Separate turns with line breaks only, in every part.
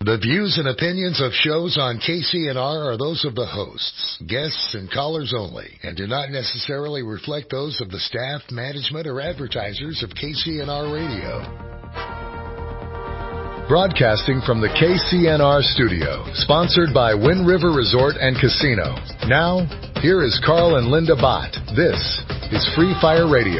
The views and opinions of shows on KCNR are those of the hosts, guests, and callers only, and do not necessarily reflect those of the staff, management, or advertisers of KCNR Radio. Broadcasting from the KCNR studio, sponsored by Wind River Resort and Casino. Now, here is Carl and Linda Bott. This is Free Fire Radio.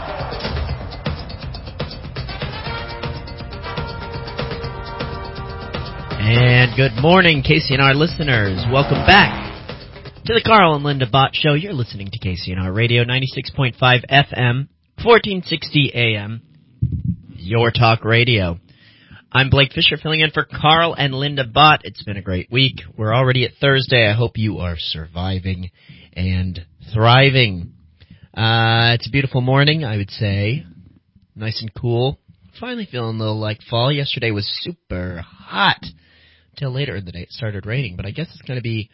And good morning, KCNR listeners. Welcome back to the Carl and Linda Bott Show. You're listening to KCNR Radio, 96.5 FM, 1460 AM, your talk radio. I'm Blake Fisher, filling in for Carl and Linda Bott. It's been a great week. We're already at Thursday. I hope you are surviving and thriving. It's a beautiful morning, I would say. Nice and cool. Finally feeling a little like fall. Yesterday was super hot. Till later in the day it started raining, but I guess it's going to be,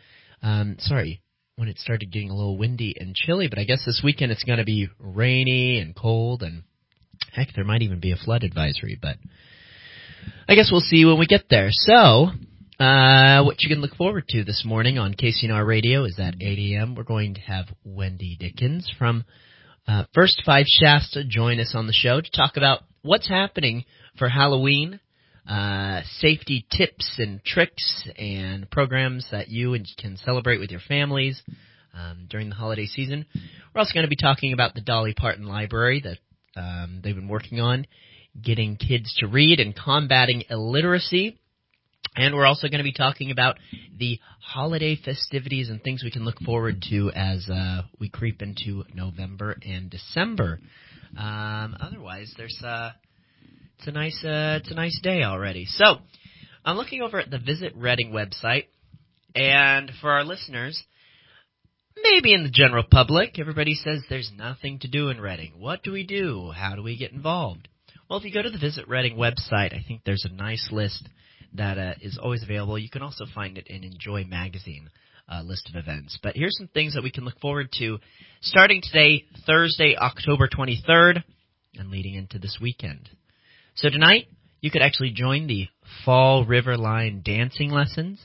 when it started getting a little windy and chilly, but I guess this weekend it's going to be rainy and cold, and heck, there might even be a flood advisory, but I guess we'll see when we get there. So, what you can look forward to this morning on KCNR Radio is at 8 a.m. We're going to have Wendy Dickens from First Five Shasta join us on the show to talk about what's happening for Halloween, safety tips and tricks and programs that you can celebrate with your families during the holiday season. We're also going to be talking about the Dolly Parton Library that they've been working on, getting kids to read and combating illiteracy. And we're also going to be talking about the holiday festivities and things we can look forward to as we creep into November and December. Otherwise, it's a nice day already. So, I'm looking over at the Visit Reading website, and for our listeners, maybe in the general public, everybody says there's nothing to do in Reading. What do we do? How do we get involved? Well, if you go to the Visit Reading website, I think there's a nice list that is always available. You can also find it in Enjoy Magazine list of events. But here's some things that we can look forward to starting today, Thursday, October 23rd, and leading into this weekend. So tonight, you could actually join the Fall River Line dancing lessons.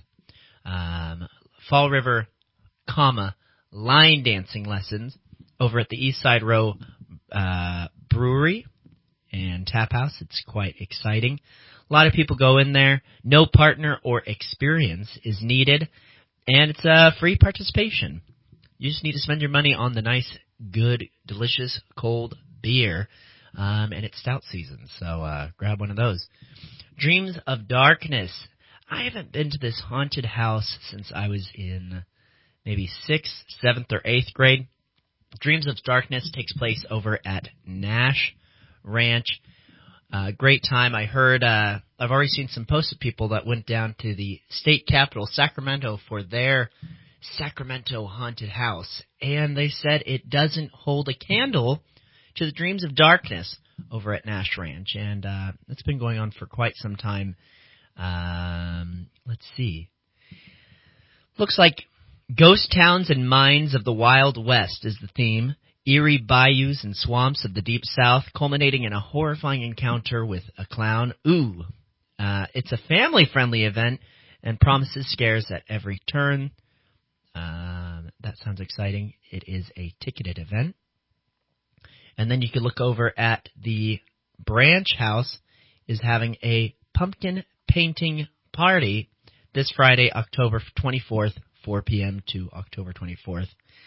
Fall River, line dancing lessons over at the Eastside Row Brewery and Tap House. It's quite exciting. A lot of people go in there. No partner or experience is needed, and it's a free participation. You just need to spend your money on the nice, good, delicious, cold beer, and it's stout season, so grab one of those. Dreams of Darkness. I haven't been to this haunted house since I was in maybe 6th, 7th, or 8th grade. Dreams of Darkness takes place over at Nash Ranch. Great time. I heard, I've already seen some posts of people that went down to the state capital, Sacramento, for their Sacramento haunted house, and they said it doesn't hold a candle to the Dreams of Darkness over at Nash Ranch, and it's been going on for quite some time. Let's see. Looks like Ghost Towns and Mines of the Wild West is the theme. Eerie bayous and swamps of the Deep South, culminating in a horrifying encounter with a clown. It's a family-friendly event and promises scares at every turn. That sounds exciting. It is a ticketed event. And then you can look over at the Branch House is having a pumpkin painting party this Friday, October 24th, 4 p.m. to October 24th.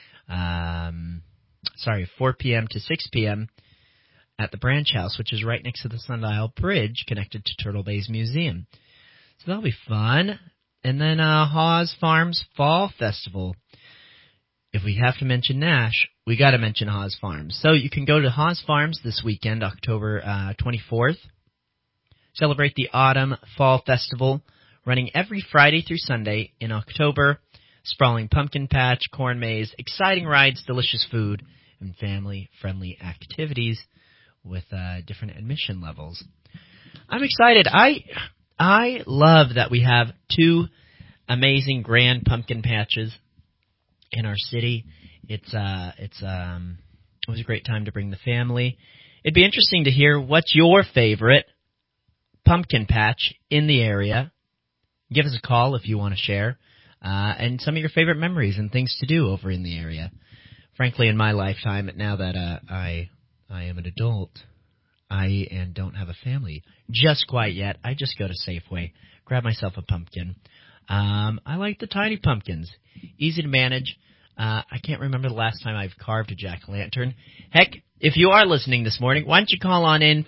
4 p.m. to 6 p.m. at the Branch House, which is right next to the Sundial Bridge, connected to Turtle Bay's Museum. So that'll be fun. And then Hawes Farms Fall Festival. If we have to mention Nash, we got to mention Hawes Farms. So you can go to Hawes Farms this weekend, October 24th. Celebrate the Autumn Fall Festival, running every Friday through Sunday in October. Sprawling pumpkin patch, corn maze, exciting rides, delicious food, and family-friendly activities with different admission levels. I'm excited. I love that we have two amazing grand pumpkin patches in our city. It was a great time to bring the family. It'd be interesting to hear what's your favorite pumpkin patch in the area. give us a call if you want to share, and some of your favorite memories and things to do over in the area. Frankly, in my lifetime, now that I am an adult, and don't have a family just quite yet, I just go to Safeway, grab myself a pumpkin. I like the tiny pumpkins. Easy to manage. I can't remember the last time I've carved a jack-o'-lantern. Heck, if you are listening this morning, why don't you call on in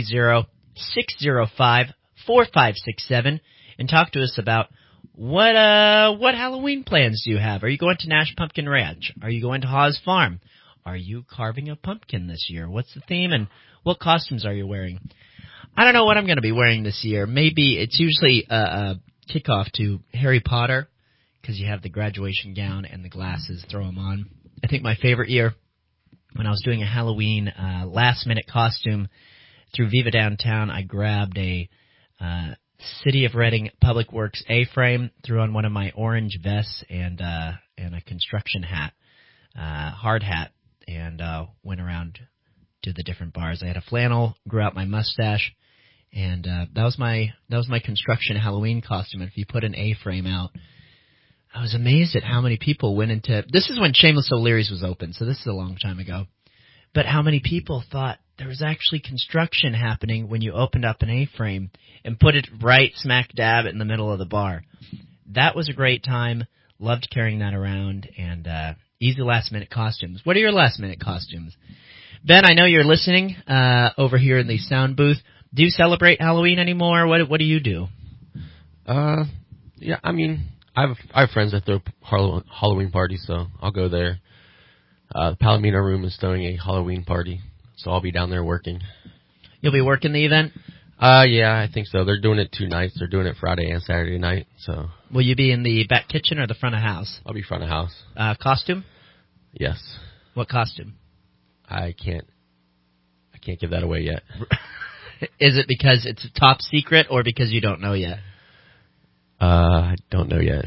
530-605-4567 and talk to us about what Halloween plans do you have? Are you going to Nash Pumpkin Ranch? Are you going to Haas Farm? Are you carving a pumpkin this year? What's the theme, and what costumes are you wearing? I don't know what I'm going to be wearing this year. Maybe it's usually a kickoff to Harry Potter, because you have the graduation gown and the glasses, throw them on. I think my favorite year, when I was doing a Halloween last-minute costume through Viva Downtown, I grabbed a City of Reading Public Works A-frame, threw on one of my orange vests and a construction hat, hard hat, and went around to the different bars. I had a flannel, grew out my mustache, and that was my construction Halloween costume. And if you put an A-frame out, I was amazed at how many people went into... This is when Shameless O'Leary's was open, so this is a long time ago. But how many people thought there was actually construction happening when you opened up an A-frame and put it right smack dab in the middle of the bar. That was a great time. Loved carrying that around, and easy last-minute costumes. What are your last-minute costumes? Ben, I know you're listening over here in the sound booth. Do you celebrate Halloween anymore? What do you do?
Yeah, I mean... I have friends that throw Halloween parties, so I'll go there. The Palomino Room is throwing a Halloween party, so I'll be down there working.
You'll be working the event?
Yeah, I think so. They're doing it 2 nights. They're doing it Friday and Saturday night, so.
Will you be in the back kitchen or the front of house?
I'll be front of house.
Costume?
Yes.
What costume?
I can't give that away yet.
Is it because it's top secret or because you don't know yet?
I don't know yet.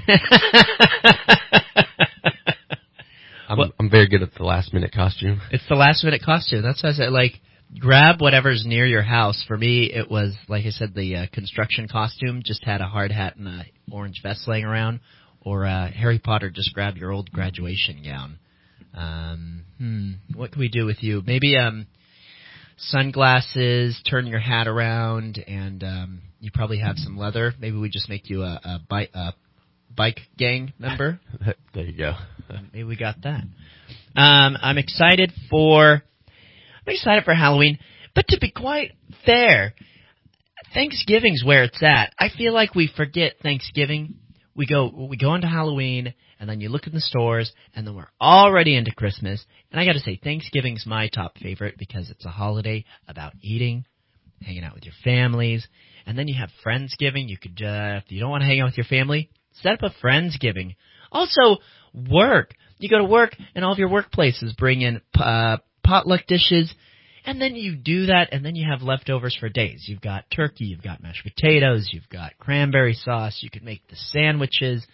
I'm very good at the last minute costume.
It's the last minute costume. That's why I said, like, grab whatever's near your house. For me, it was, like I said, the construction costume. Just had a hard hat and a orange vest laying around. Or Harry Potter, just grab your old graduation gown. What can we do with you? Maybe sunglasses, turn your hat around, and you probably have some leather. Maybe we just make you a bike gang member.
There you go.
Maybe we got that. I'm excited for Halloween, but to be quite fair, Thanksgiving's where it's at. I feel like we forget Thanksgiving. We go into Halloween, and then you look in the stores, and then we're already into Christmas. And I got to say, Thanksgiving's my top favorite because it's a holiday about eating, hanging out with your families, and then you have Friendsgiving. You could, if you don't want to hang out with your family, set up a Friendsgiving. Also, work. You go to work, and all of your workplaces bring in potluck dishes, and then you do that, and then you have leftovers for days. You've got turkey, you've got mashed potatoes, you've got cranberry sauce. You could make the sandwiches.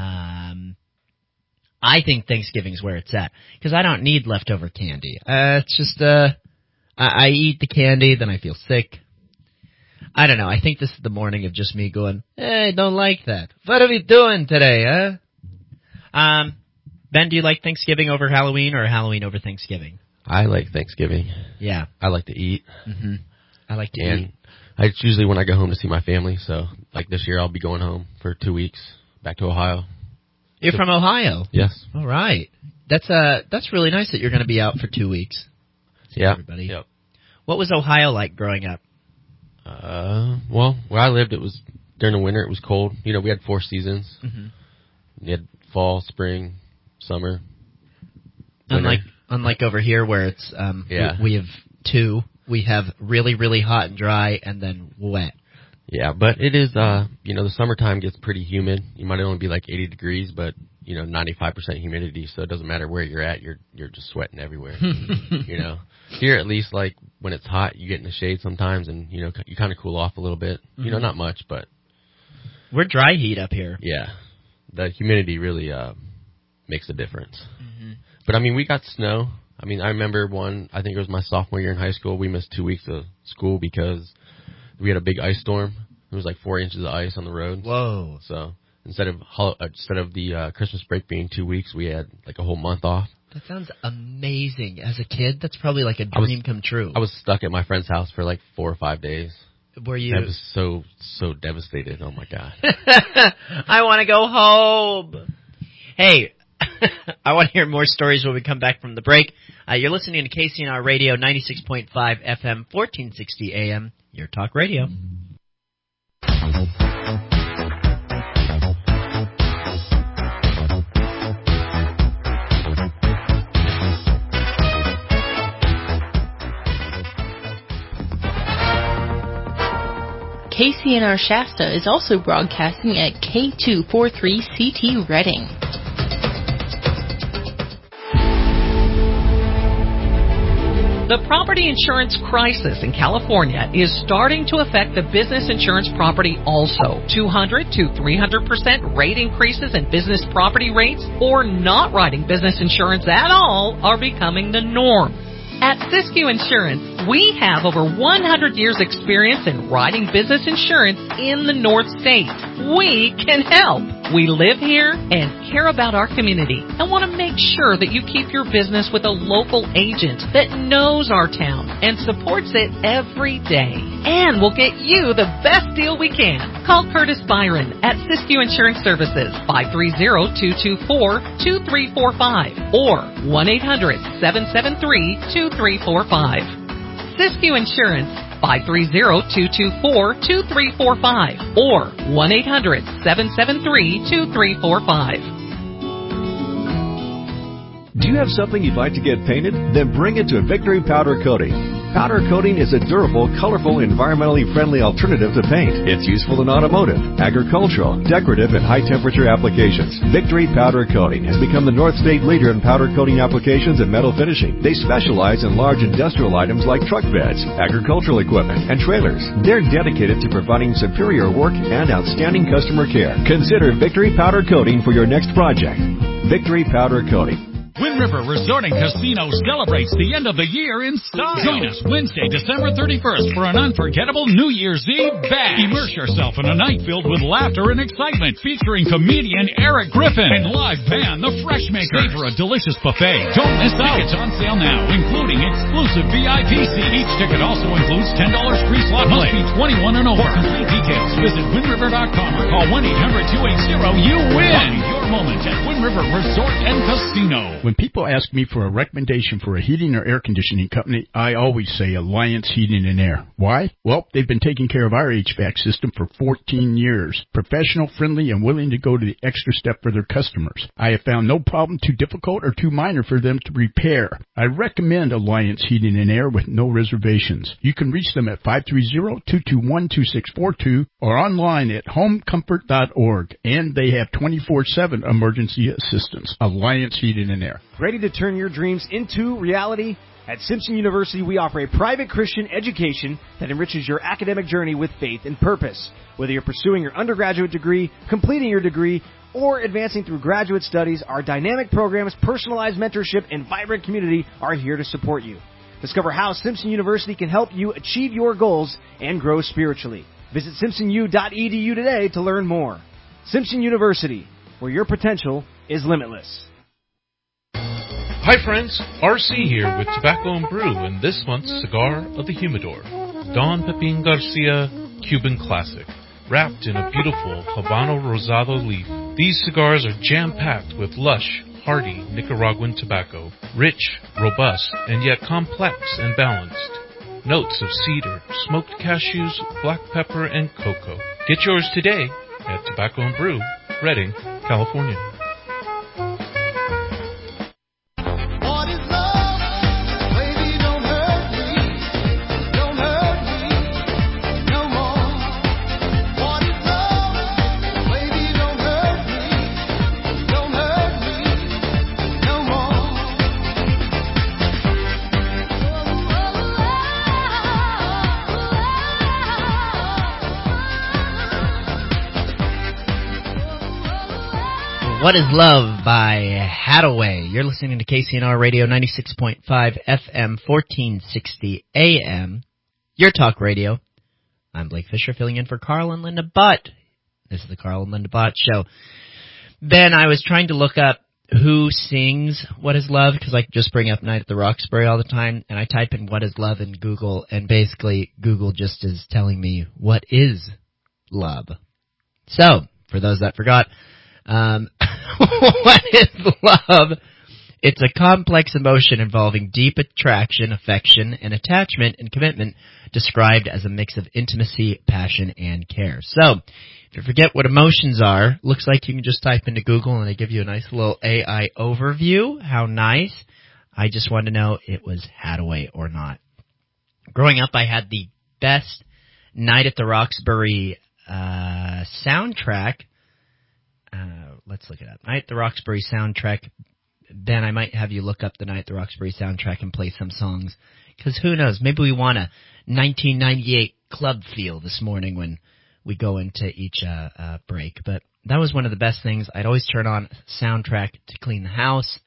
I think Thanksgiving's where it's at because I don't need leftover candy. It's just I eat the candy, then I feel sick. I don't know. I think this is the morning of just me going, hey, I don't like that. What are we doing today, huh? Ben, do you like Thanksgiving over Halloween or Halloween over Thanksgiving?
I like Thanksgiving.
Yeah.
I like to eat.
Mm-hmm. I like to eat.
It's usually when I go home to see my family, so like this year I'll be going home for 2 weeks back to Ohio.
You're from Ohio?
Yes.
All right. That's really nice that you're going to be out for 2 weeks.
Yeah.
Everybody.
Yep.
What was Ohio like growing up?
Well, where I lived, it was during the winter. It was cold. You know, we had 4 seasons.
Mm-hmm.
You had fall, spring, summer.
Unlike over here where it's we have 2. We have really, really hot and dry, and then wet.
Yeah, but it is, the summertime gets pretty humid. You might only be like 80 degrees, but, 95% humidity, so it doesn't matter where you're at, you're just sweating everywhere. Here at least, like, when it's hot, you get in the shade sometimes, and, you kind of cool off a little bit.
Mm-hmm.
Not much, but...
We're dry heat up here.
Yeah. The humidity really makes a difference.
Mm-hmm.
But, I mean, we got snow. I mean, I remember I think it was my sophomore year in high school, we missed 2 weeks of school because we had a big ice storm. It was like 4 inches of ice on the roads.
Whoa.
So instead of the Christmas break being 2 weeks, we had like a whole month off.
That sounds amazing. As a kid, that's probably like a dream come true.
I was stuck at my friend's house for like 4 or 5 days.
Were you?
I was so devastated. Oh my God.
I want to go home. Hey, I want to hear more stories when we come back from the break. You're listening to KCNR Radio, 96.5 FM, 1460 AM, your talk radio.
KCNR Shasta is also broadcasting at K243CT Reading.
The property insurance crisis in California is starting to affect the business insurance property also. 200 to 300% rate increases in business property rates or not writing business insurance at all are becoming the norm. At Siskiyou Insurance, we have over 100 years experience in writing business insurance in the North States. We can help. We live here and care about our community and want to make sure that you keep your business with a local agent that knows our town and supports it every day. And we'll get you the best deal we can. Call Curtis Byron at Siskiyou Insurance Services, 530-224-2345 or 1-800-773-2345. Siskiyou Insurance, 530-224-2345 or 1-800-773-2345.
Do you have something you'd like to get painted? Then bring it to Victory Powder Coating. Powder coating is a durable, colorful, environmentally friendly alternative to paint. It's useful in automotive, agricultural, decorative, and high-temperature applications. Victory Powder Coating has become the North State leader in powder coating applications and metal finishing. They specialize in large industrial items like truck beds, agricultural equipment, and trailers. They're dedicated to providing superior work and outstanding customer care. Consider Victory Powder Coating for your next project. Victory Powder Coating.
Wind River Resort and Casino celebrates the end of the year in style. Join us Wednesday, December 31st for an unforgettable New Year's Eve bash. Immerse yourself in a night filled with laughter and excitement featuring comedian Eric Griffin and live band The Freshmakers. Savor a delicious buffet. Don't miss out. Tickets on sale now, including exclusive VIP seats. Each ticket also includes $10 free slot play. Must be 21 and over. For complete details, visit WindRiver.com or call 1-800-280-YOU-WIN. Your moment at Wind River Resort and Casino.
When people ask me for a recommendation for a heating or air conditioning company, I always say Alliance Heating and Air. Why? Well, they've been taking care of our HVAC system for 14 years. Professional, friendly, and willing to go to the extra step for their customers. I have found no problem too difficult or too minor for them to repair. I recommend Alliance Heating and Air with no reservations. You can reach them at 530-221-2642 or online at homecomfort.org. And they have 24/7 emergency assistance. Alliance Heating and Air.
Ready to turn your dreams into reality? At Simpson University, we offer a private Christian education that enriches your academic journey with faith and purpose. Whether you're pursuing your undergraduate degree, completing your degree, or advancing through graduate studies, our dynamic programs, personalized mentorship, and vibrant community are here to support you. Discover how Simpson University can help you achieve your goals and grow spiritually. Visit simpsonu.edu today to learn more. Simpson University, where your potential is limitless.
Hi friends, RC here with Tobacco and Brew and this month's Cigar of the Humidor, Don Pepin Garcia Cuban Classic, wrapped in a beautiful Habano Rosado leaf. These cigars are jam-packed with lush, hearty Nicaraguan tobacco, rich, robust, and yet complex and balanced. Notes of cedar, smoked cashews, black pepper, and cocoa. Get yours today at Tobacco and Brew, Redding, California.
What is Love by Hadaway. You're listening to KCNR Radio 96.5 FM, 1460 AM. Your talk radio. I'm Blake Fisher, filling in for Carl and Linda Butt. This is the Carl and Linda Butt Show. Ben, I was trying to look up who sings What Is Love, because I just bring up Night at the Roxbury all the time, and I type in What Is Love in Google, and basically Google just is telling me what is love. So, for those that forgot, what is love? It's a complex emotion involving deep attraction, affection, and attachment and commitment, described as a mix of intimacy, passion, and care. So, if you forget what emotions are, looks like you can just type into Google and they give you a nice little AI overview. How nice. I just wanted to know it was Hadaway or not. Growing up, I had the best Night at the Roxbury soundtrack. Let's look it up. Night at the Roxbury soundtrack. Ben, I might have you look up the Night at the Roxbury soundtrack and play some songs. Because who knows, maybe we want a 1998 club feel this morning when we go into each break. But that was one of the best things. I'd always turn on soundtrack to clean the house.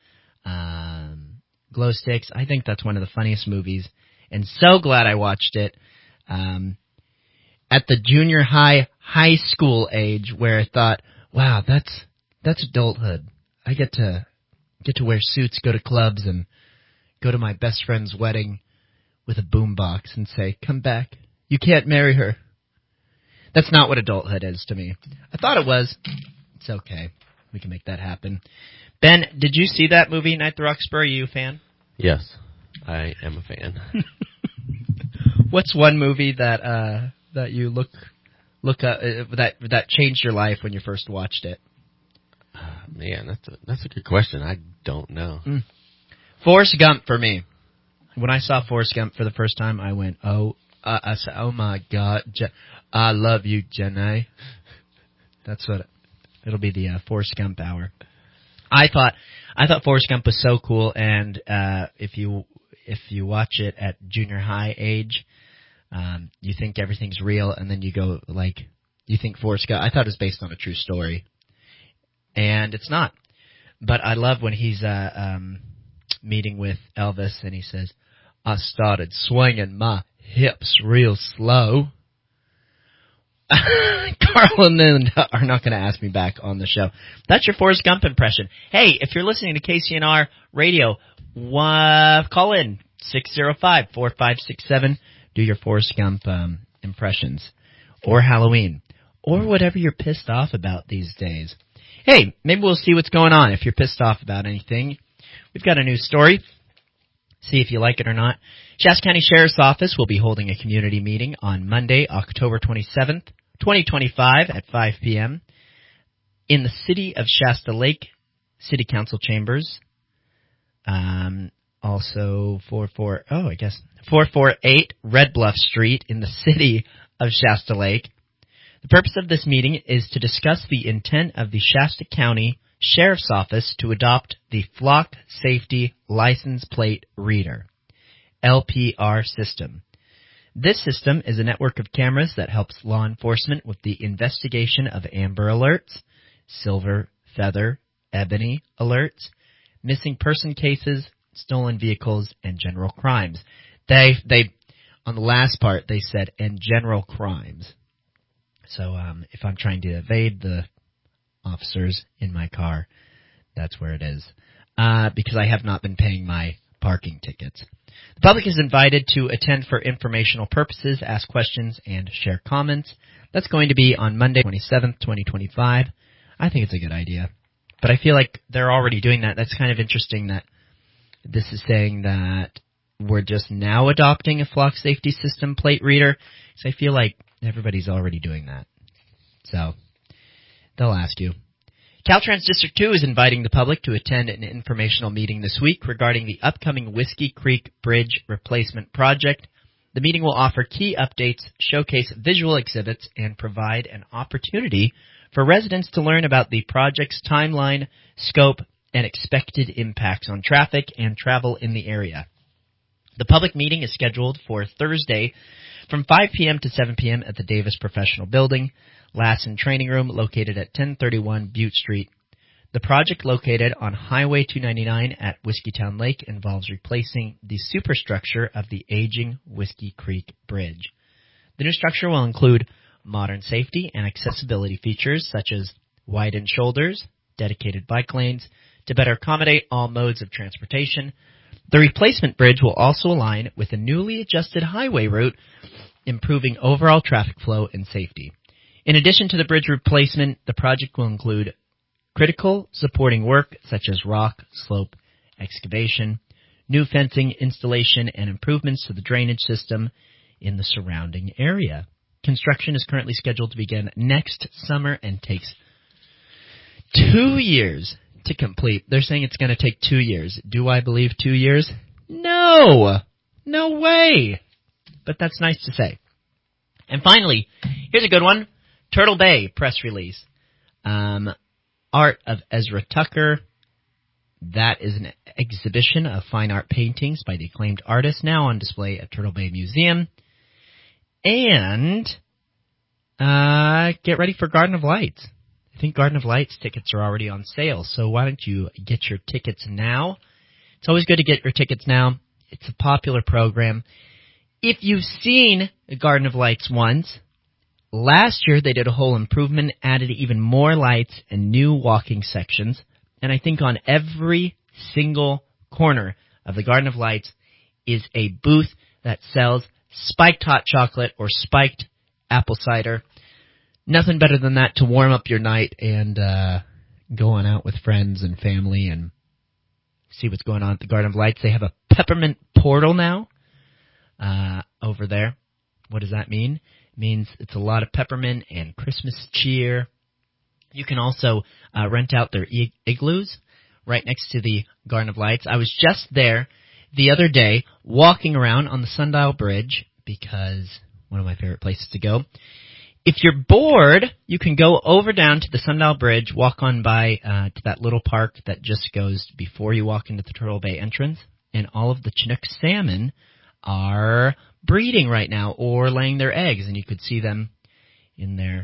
Glow Sticks. I think that's one of the funniest movies. And so glad I watched it at the junior high school age, where I thought, wow, that's adulthood. I get to wear suits, go to clubs, and go to my best friend's wedding with a boombox and say, come back. You can't marry her. That's not what adulthood is to me. I thought it was. It's okay. We can make that happen. Ben, did you see that movie, Night at the Roxbury? Are you a fan?
Yes, I am a fan.
What's one movie that you look up that changed your life when you first watched it?
Man, that's a good question. I don't know.
Forrest Gump for me. When I saw Forrest Gump for the first time, I went, I said, oh my God, I love you, Jenny. That's what it'll be, the Forrest Gump hour. I thought Forrest Gump was so cool, and if you watch it at junior high age, you think everything's real, and then you go you think Forrest Gump. I thought it was based on a true story. And it's not. But I love when he's meeting with Elvis and he says, I started swinging my hips real slow. Carl and Linda are not going to ask me back on the show. That's your Forrest Gump impression. Hey, if you're listening to KCNR Radio, call in 605-4567. Do your Forrest Gump impressions. Or Halloween. Or whatever you're pissed off about these days. Hey, maybe we'll see what's going on if you're pissed off about anything. We've got a news story. See if you like it or not. Shasta County Sheriff's Office will be holding a community meeting on Monday, October 27th, 2025 at 5 p.m. in the city of Shasta Lake City Council chambers. Also 448 Red Bluff Street in the city of Shasta Lake. The purpose of this meeting is to discuss the intent of the Shasta County Sheriff's Office to adopt the Flock Safety License Plate Reader, LPR system. This system is a network of cameras that helps law enforcement with the investigation of Amber Alerts, Silver, Feather, Ebony Alerts, missing person cases, stolen vehicles, and general crimes. They on the last part, they said, and general crimes. So if I'm trying to evade the officers in my car, that's where it is. Because I have not been paying my parking tickets. The public is invited to attend for informational purposes, ask questions, and share comments. That's going to be on Monday, 27th, 2025. I think it's a good idea. But I feel like they're already doing that. That's kind of interesting that this is saying that we're just now adopting a Flock Safety System plate reader. So I feel like everybody's already doing that. So they'll ask you. Caltrans District 2 is inviting the public to attend an informational meeting this week regarding the upcoming Whiskey Creek Bridge Replacement Project. The meeting will offer key updates, showcase visual exhibits, and provide an opportunity for residents to learn about the project's timeline, scope, and expected impacts on traffic and travel in the area. The public meeting is scheduled for Thursday from 5 p.m. to 7 p.m. at the Davis Professional Building, Lassen Training Room, located at 1031 Butte Street. The project, located on Highway 299 at Whiskeytown Lake, involves replacing the superstructure of the aging Whiskey Creek Bridge. The new structure will include modern safety and accessibility features such as widened shoulders, dedicated bike lanes, to better accommodate all modes of transportation. The replacement bridge will also align with a newly adjusted highway route, improving overall traffic flow and safety. In addition to the bridge replacement, the project will include critical supporting work such as rock, slope, excavation, new fencing installation, and improvements to the drainage system in the surrounding area. Construction is currently scheduled to begin next summer and takes 2 years to complete. They're saying it's going to take 2 years. Do I believe 2 years? No! No way! But that's nice to say. And finally, here's a good one. Turtle Bay press release. Art of Ezra Tucker. That is an exhibition of fine art paintings by the acclaimed artist, now on display at Turtle Bay Museum. And get ready for Garden of Lights. I think Garden of Lights tickets are already on sale, so why don't you get your tickets now? It's always good to get your tickets now. It's a popular program. If you've seen Garden of Lights once, last year they did a whole improvement, added even more lights and new walking sections. And I think on every single corner of the Garden of Lights is a booth that sells spiked hot chocolate or spiked apple cider. Nothing better than that to warm up your night and go on out with friends and family and see what's going on at the Garden of Lights. They have a peppermint portal now over there. What does that mean? It means it's a lot of peppermint and Christmas cheer. You can also rent out their igloos right next to the Garden of Lights. I was just there the other day walking around on the Sundial Bridge because one of my favorite places to go. If you're bored, you can go over down to the Sundial Bridge, walk on by to that little park that just goes before you walk into the Turtle Bay entrance, and all of the Chinook salmon are breeding right now or laying their eggs, and you could see them in their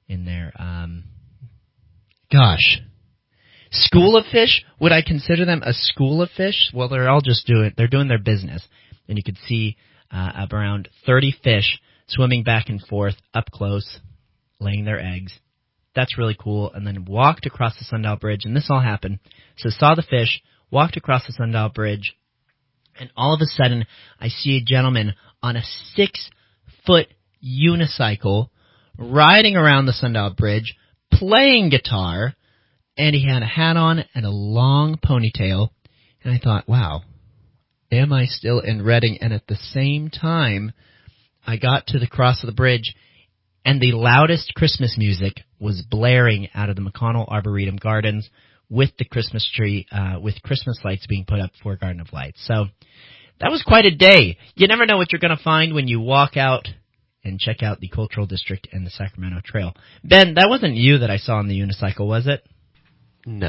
school of fish. Would I consider them a school of fish? Well, they're all just doing their business, and you could see around 30 fish swimming back and forth up close, laying their eggs. That's really cool. And then walked across the Sundial Bridge, and this all happened. So saw the fish, walked across the Sundial Bridge, and all of a sudden I see a gentleman on a 6-foot unicycle riding around the Sundial Bridge, playing guitar, and he had a hat on and a long ponytail. And I thought, wow, am I still in Reading? And at the same time, I got to the cross of the bridge, and the loudest Christmas music was blaring out of the McConnell Arboretum Gardens with the Christmas tree, with Christmas lights being put up for Garden of Lights. So that was quite a day. You never know what you're going to find when you walk out and check out the Cultural District and the Sacramento Trail. Ben, that wasn't you that I saw on the unicycle, was it?
No.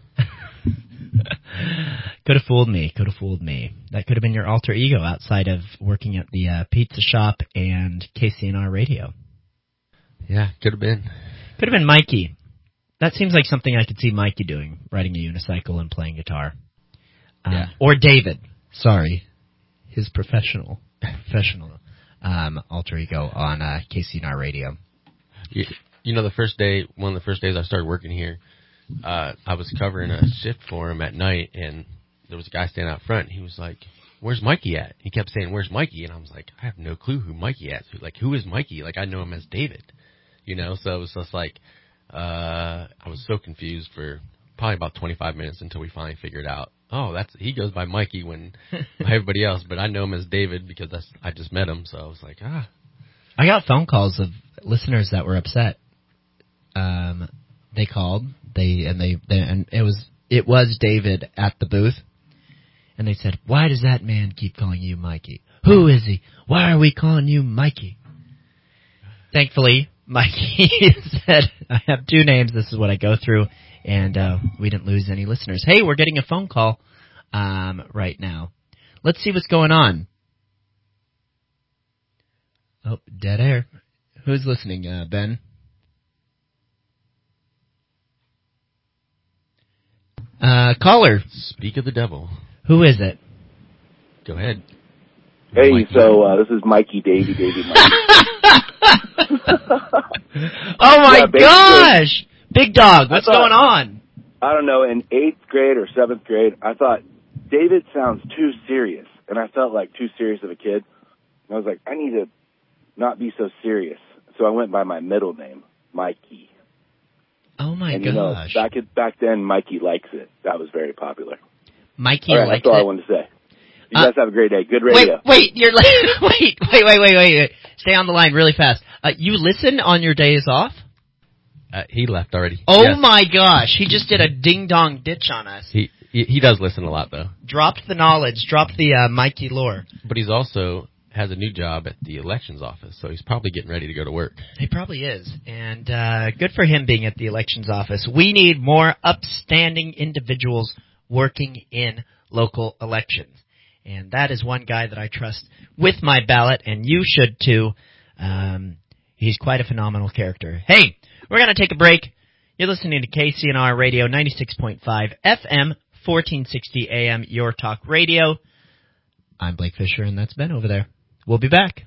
Could have fooled me. That could have been your alter ego outside of working at the pizza shop and KCNR radio.
Yeah, could have been.
Could have been Mikey. That seems like something I could see Mikey doing, riding a unicycle and playing guitar.
Yeah.
Or David. Sorry. His professional alter ego on KCNR radio.
You know, one of the first days I started working here, I was covering a shift for him at night, and there was a guy standing out front, and he was like, "Where's Mikey at?" He kept saying, "Where's Mikey?" And I was like, I have no clue who Mikey is. Like, who is Mikey? Like, I know him as David, you know? So it was just like, I was so confused for probably about 25 minutes until we finally figured out, oh, he goes by Mikey by everybody else, but I know him as David because I just met him, so I was like,
I got phone calls of listeners that were upset. They called, and it was David at the booth, and they said, "Why does that man keep calling you Mikey? Who is he? Why are we calling you Mikey?" Thankfully, Mikey said, "I have two names. This is what I go through," and we didn't lose any listeners. Hey, we're getting a phone call right now. Let's see what's going on. Oh, dead air. Who's listening, Ben? Caller.
Speak of the devil.
Who is it?
Go ahead.
Hey, Mikey. So this is Mikey, Davey, Mikey.
Oh my gosh! Big dog, what's going on?
I don't know, in 8th grade or 7th grade, I thought, David sounds too serious. And I felt like too serious of a kid. And I was like, I need to not be so serious. So I went by my middle name, Mikey.
Oh my
and,
gosh.
Back then, Mikey likes it. That was very popular.
Mikey
all right,
likes it.
That's all I wanted to say. You guys have a great day. Good radio.
Wait, wait. Stay on the line really fast. You listen on your days off?
He left already.
Oh
yes.
my gosh, he just did a ding-dong ditch on us.
He does listen a lot, though.
Dropped the knowledge, dropped the Mikey lore.
But he's also has a new job at the elections office, so he's probably getting ready to go to work.
He probably is, and good for him being at the elections office. We need more upstanding individuals working in local elections, and that is one guy that I trust with my ballot, and you should too. He's quite a phenomenal character. Hey, we're going to take a break. You're listening to KCNR Radio 96.5 FM, 1460 AM, Your Talk Radio. I'm Blake Fisher, and that's Ben over there. We'll be back.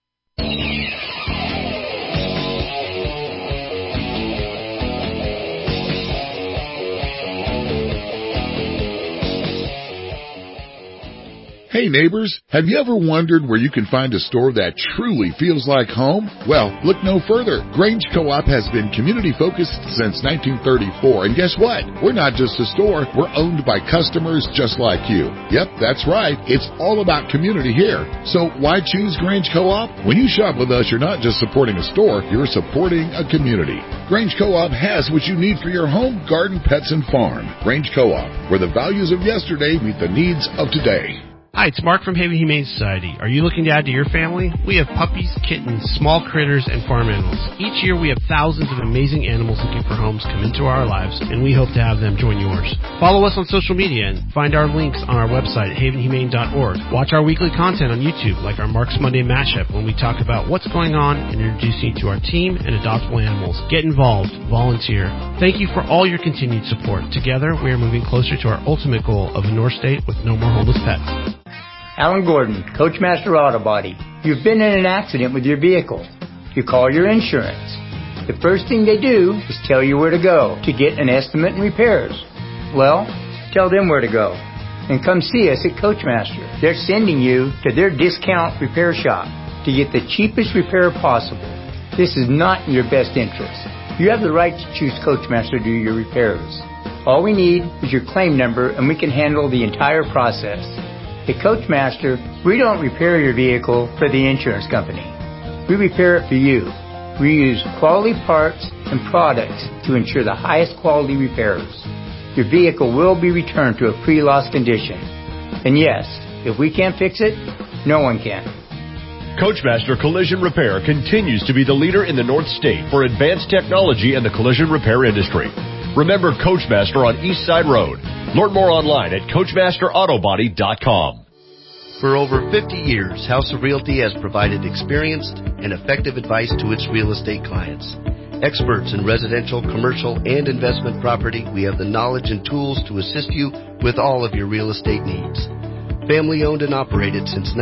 Hey neighbors, have you ever wondered where you can find a store that truly feels like home? Well, look no further. Grange Co-op has been community focused since 1934, and guess what? We're not just a store, we're owned by customers just like you. Yep, that's right. It's all about community here. So why choose Grange Co-op? When you shop with us, you're not just supporting a store, you're supporting a community. Grange Co-op has what you need for your home, garden, pets, and farm. Grange Co-op, where the values of yesterday meet the needs of today.
Hi, it's Mark from Haven Humane Society. Are you looking to add to your family? We have puppies, kittens, small critters, and farm animals. Each year we have thousands of amazing animals looking for homes come into our lives, and we hope to have them join yours. Follow us on social media and find our links on our website at havenhumane.org. Watch our weekly content on YouTube, like our Mark's Monday Mashup, when we talk about what's going on and introduce you to our team and adoptable animals. Get involved. Volunteer. Thank you for all your continued support. Together, we are moving closer to our ultimate goal of a North State with no more homeless pets.
Alan Gordon, Coachmaster Auto Body. You've been in an accident with your vehicle. You call your insurance. The first thing they do is tell you where to go to get an estimate and repairs. Well, tell them where to go and come see us at Coachmaster. They're sending you to their discount repair shop to get the cheapest repair possible. This is not in your best interest. You have the right to choose Coachmaster to do your repairs. All we need is your claim number and we can handle the entire process. At Coachmaster, we don't repair your vehicle for the insurance company. We repair it for you. We use quality parts and products to ensure the highest quality repairs. Your vehicle will be returned to a pre-loss condition. And yes, if we can't fix it, no one can.
Coachmaster Collision Repair continues to be the leader in the North State for advanced technology in the collision repair industry. Remember Coachmaster on East Side Road. Learn more online at CoachmasterAutobody.com.
For over 50 years, House of Realty has provided experienced and effective advice to its real estate clients. Experts in residential, commercial, and investment property, we have the knowledge and tools to assist you with all of your real estate needs. Family owned and operated since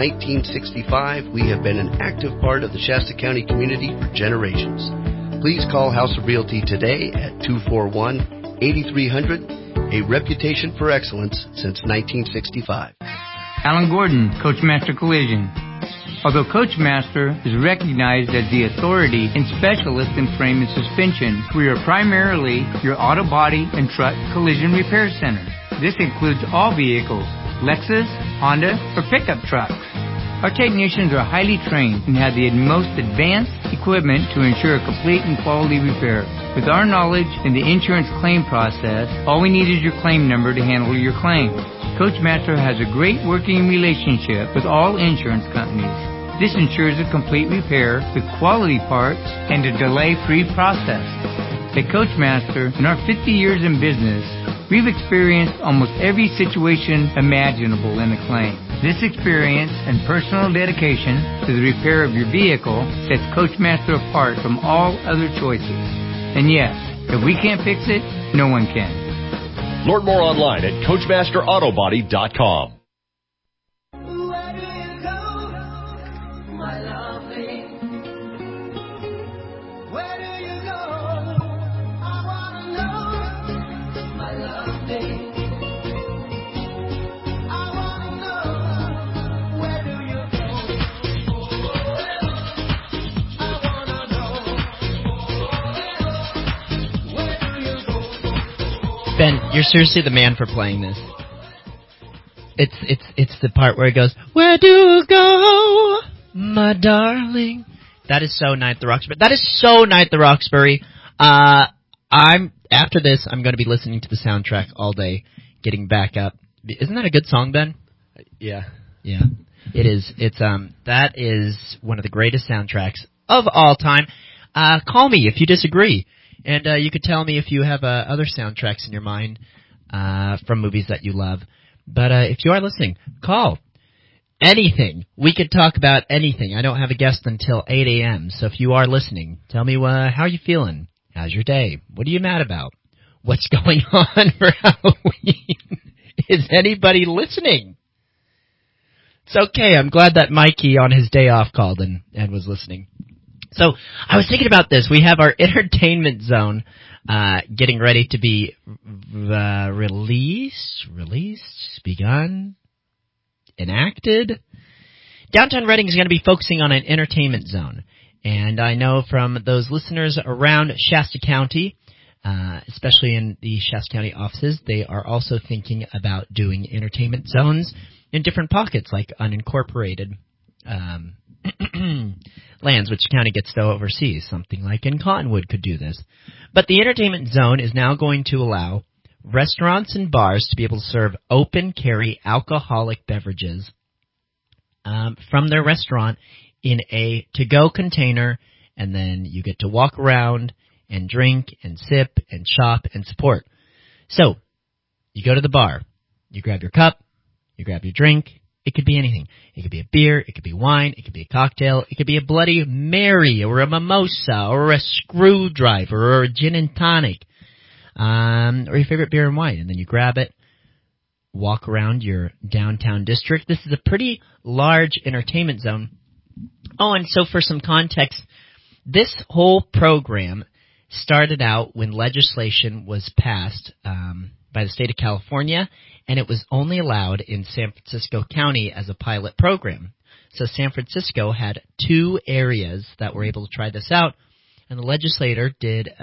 1965, we have been an active part of the Shasta County community for generations. Please call House of Realty today at 241-8300, a reputation for excellence since 1965.
Alan Gordon, Coachmaster Collision. Although Coachmaster is recognized as the authority and specialist in frame and suspension, we are primarily your auto body and truck collision repair center. This includes all vehicles, Lexus, Honda, or pickup trucks. Our technicians are highly trained and have the most advanced equipment to ensure a complete and quality repair. With our knowledge in the insurance claim process, all we need is your claim number to handle your claim. Coachmaster has a great working relationship with all insurance companies. This ensures a complete repair with quality parts and a delay-free process. At Coachmaster, in our 50 years in business, we've experienced almost every situation imaginable in a claim. This experience and personal dedication to the repair of your vehicle sets Coachmaster apart from all other choices. And yes, if we can't fix it, no one can.
Learn more online at CoachmasterAutobody.com.
Ben, you're seriously the man for playing this. It's the part where it goes, "Where do you go, my darling?" That is so Night at the Roxbury. That is so Night at the Roxbury. After this, I'm going to be listening to the soundtrack all day, getting back up. Isn't that a good song, Ben?
Yeah.
Yeah. It is. That is one of the greatest soundtracks of all time. Call me if you disagree. And you could tell me if you have other soundtracks in your mind from movies that you love. But if you are listening, call. Anything. We could talk about anything. I don't have a guest until 8 a.m., so if you are listening, tell me how are you feeling? How's your day? What are you mad about? What's going on for Halloween? Is anybody listening? It's okay. I'm glad that Mikey on his day off called and was listening. So I was thinking about this. We have our entertainment zone getting ready to be released, begun, enacted. Downtown Reading is going to be focusing on an entertainment zone. And I know from those listeners around Shasta County, especially in the Shasta County offices, they are also thinking about doing entertainment zones in different pockets, like unincorporated lands, which county gets to oversee. Something like in Cottonwood could do this. But the entertainment zone is now going to allow restaurants and bars to be able to serve open-carry alcoholic beverages from their restaurant in a to-go container, and then you get to walk around and drink and sip and shop and support. So, you go to the bar, you grab your cup, you grab your drink. It could be anything. It could be a beer, it could be wine, it could be a cocktail, it could be a Bloody Mary or a mimosa or a screwdriver or a gin and tonic, or your favorite beer and wine. And then you grab it, walk around your downtown district. This is a pretty large entertainment zone. Oh, and so for some context, this whole program started out when legislation was passed by the state of California, and it was only allowed in San Francisco County as a pilot program. So San Francisco had 2 areas that were able to try this out, and the legislation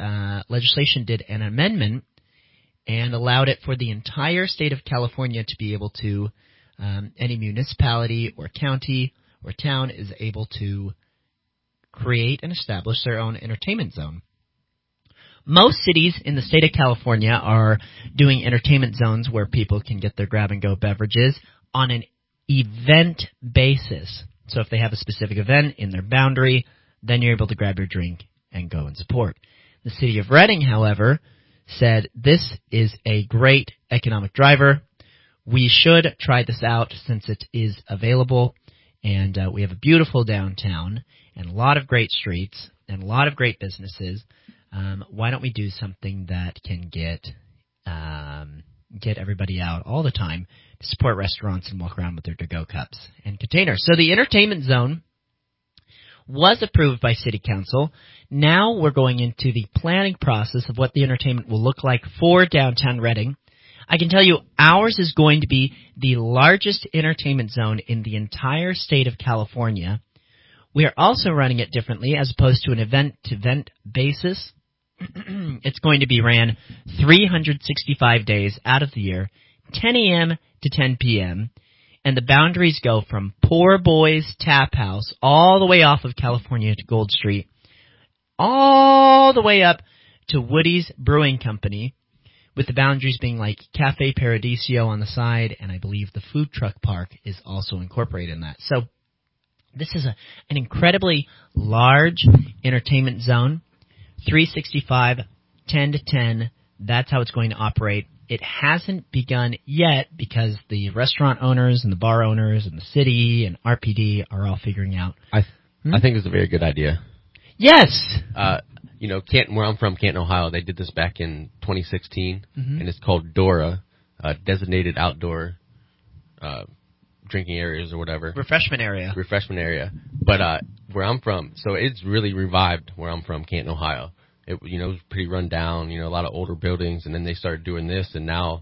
did an amendment and allowed it for the entire state of California to be able to, any municipality or county or town is able to create and establish their own entertainment zone. Most cities in the state of California are doing entertainment zones where people can get their grab-and-go beverages on an event basis. So if they have a specific event in their boundary, then you're able to grab your drink and go and support. The city of Reading, however, said this is a great economic driver. We should try this out since it is available, and we have a beautiful downtown and a lot of great streets and a lot of great businesses. Why don't we do something that can get everybody out all the time to support restaurants and walk around with their to-go cups and containers? So the entertainment zone was approved by City Council. Now we're going into the planning process of what the entertainment will look like for downtown Reading. I can tell you ours is going to be the largest entertainment zone in the entire state of California. We are also running it differently as opposed to an event-to-event basis. It's going to be ran 365 days out of the year, 10 a.m. to 10 p.m., and the boundaries go from Poor Boys Tap House all the way off of California to Gold Street, all the way up to Woody's Brewing Company, with the boundaries being like Cafe Paradiso on the side, and I believe the food truck park is also incorporated in that. So this is an incredibly large entertainment zone. 365, 10 to 10, that's how it's going to operate. It hasn't begun yet because the restaurant owners and the bar owners and the city and RPD are all figuring out.
I think it's a very good idea.
Yes!
Canton, where I'm from, Canton, Ohio, they did this back in 2016,
Mm-hmm.
and it's called DORA, Designated Outdoor Drinking Areas or whatever.
Refreshment area.
But where I'm from, so it's really revived where I'm from, Canton, Ohio. It was pretty run down, a lot of older buildings, and then they started doing this, and now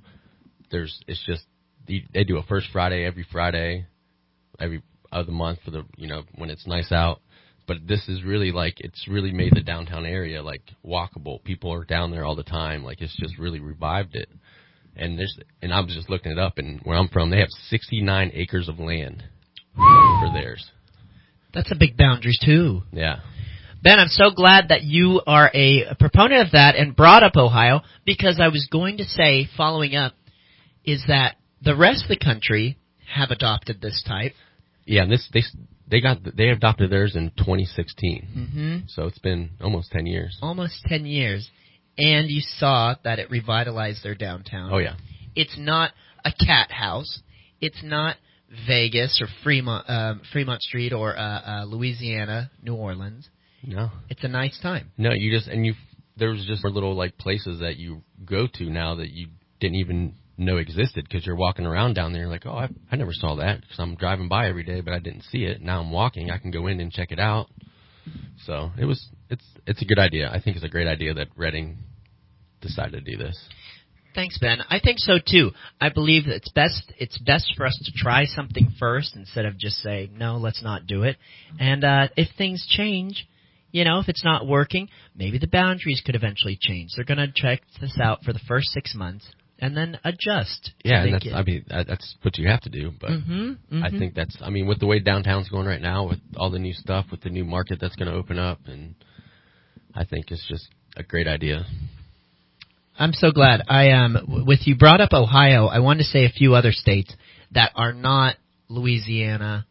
they do a first Friday every Friday, every other month for the, when it's nice out. But this is really it's really made the downtown area walkable. People are down there all the time. It's just really revived it. And I was just looking it up, and where I'm from, they have 69 acres of land for theirs.
That's a big boundary, too.
Yeah.
Ben, I'm so glad that you are a proponent of that and brought up Ohio, because I was going to say, following up, is that the rest of the country have adopted this type.
Yeah, and they adopted theirs in 2016.
Mm-hmm.
So it's been almost 10 years.
Almost 10 years. And you saw that it revitalized their downtown.
Oh, yeah.
It's not a cat house. It's not Vegas or Fremont Street or Louisiana, New Orleans.
No.
It's a nice time.
No, there's just little like places that you go to now that you didn't even know existed, because you're walking around down there like, oh, I never saw that, because I'm driving by every day, but I didn't see it. Now I'm walking, I can go in and check it out. So it's a good idea. I think it's a great idea that Reading decided to do this.
Thanks, Ben. I think so too. I believe that it's best for us to try something first instead of just say, no, let's not do it. And if things change, if it's not working, maybe the boundaries could eventually change. They're going to check this out for the first 6 months and then adjust.
Yeah, and that's what you have to do. But I think with the way downtown's going right now, with all the new stuff, with the new market that's going to open up, and I think it's just a great idea.
I'm so glad. With you brought up Ohio, I wanted to say a few other states that are not Louisiana,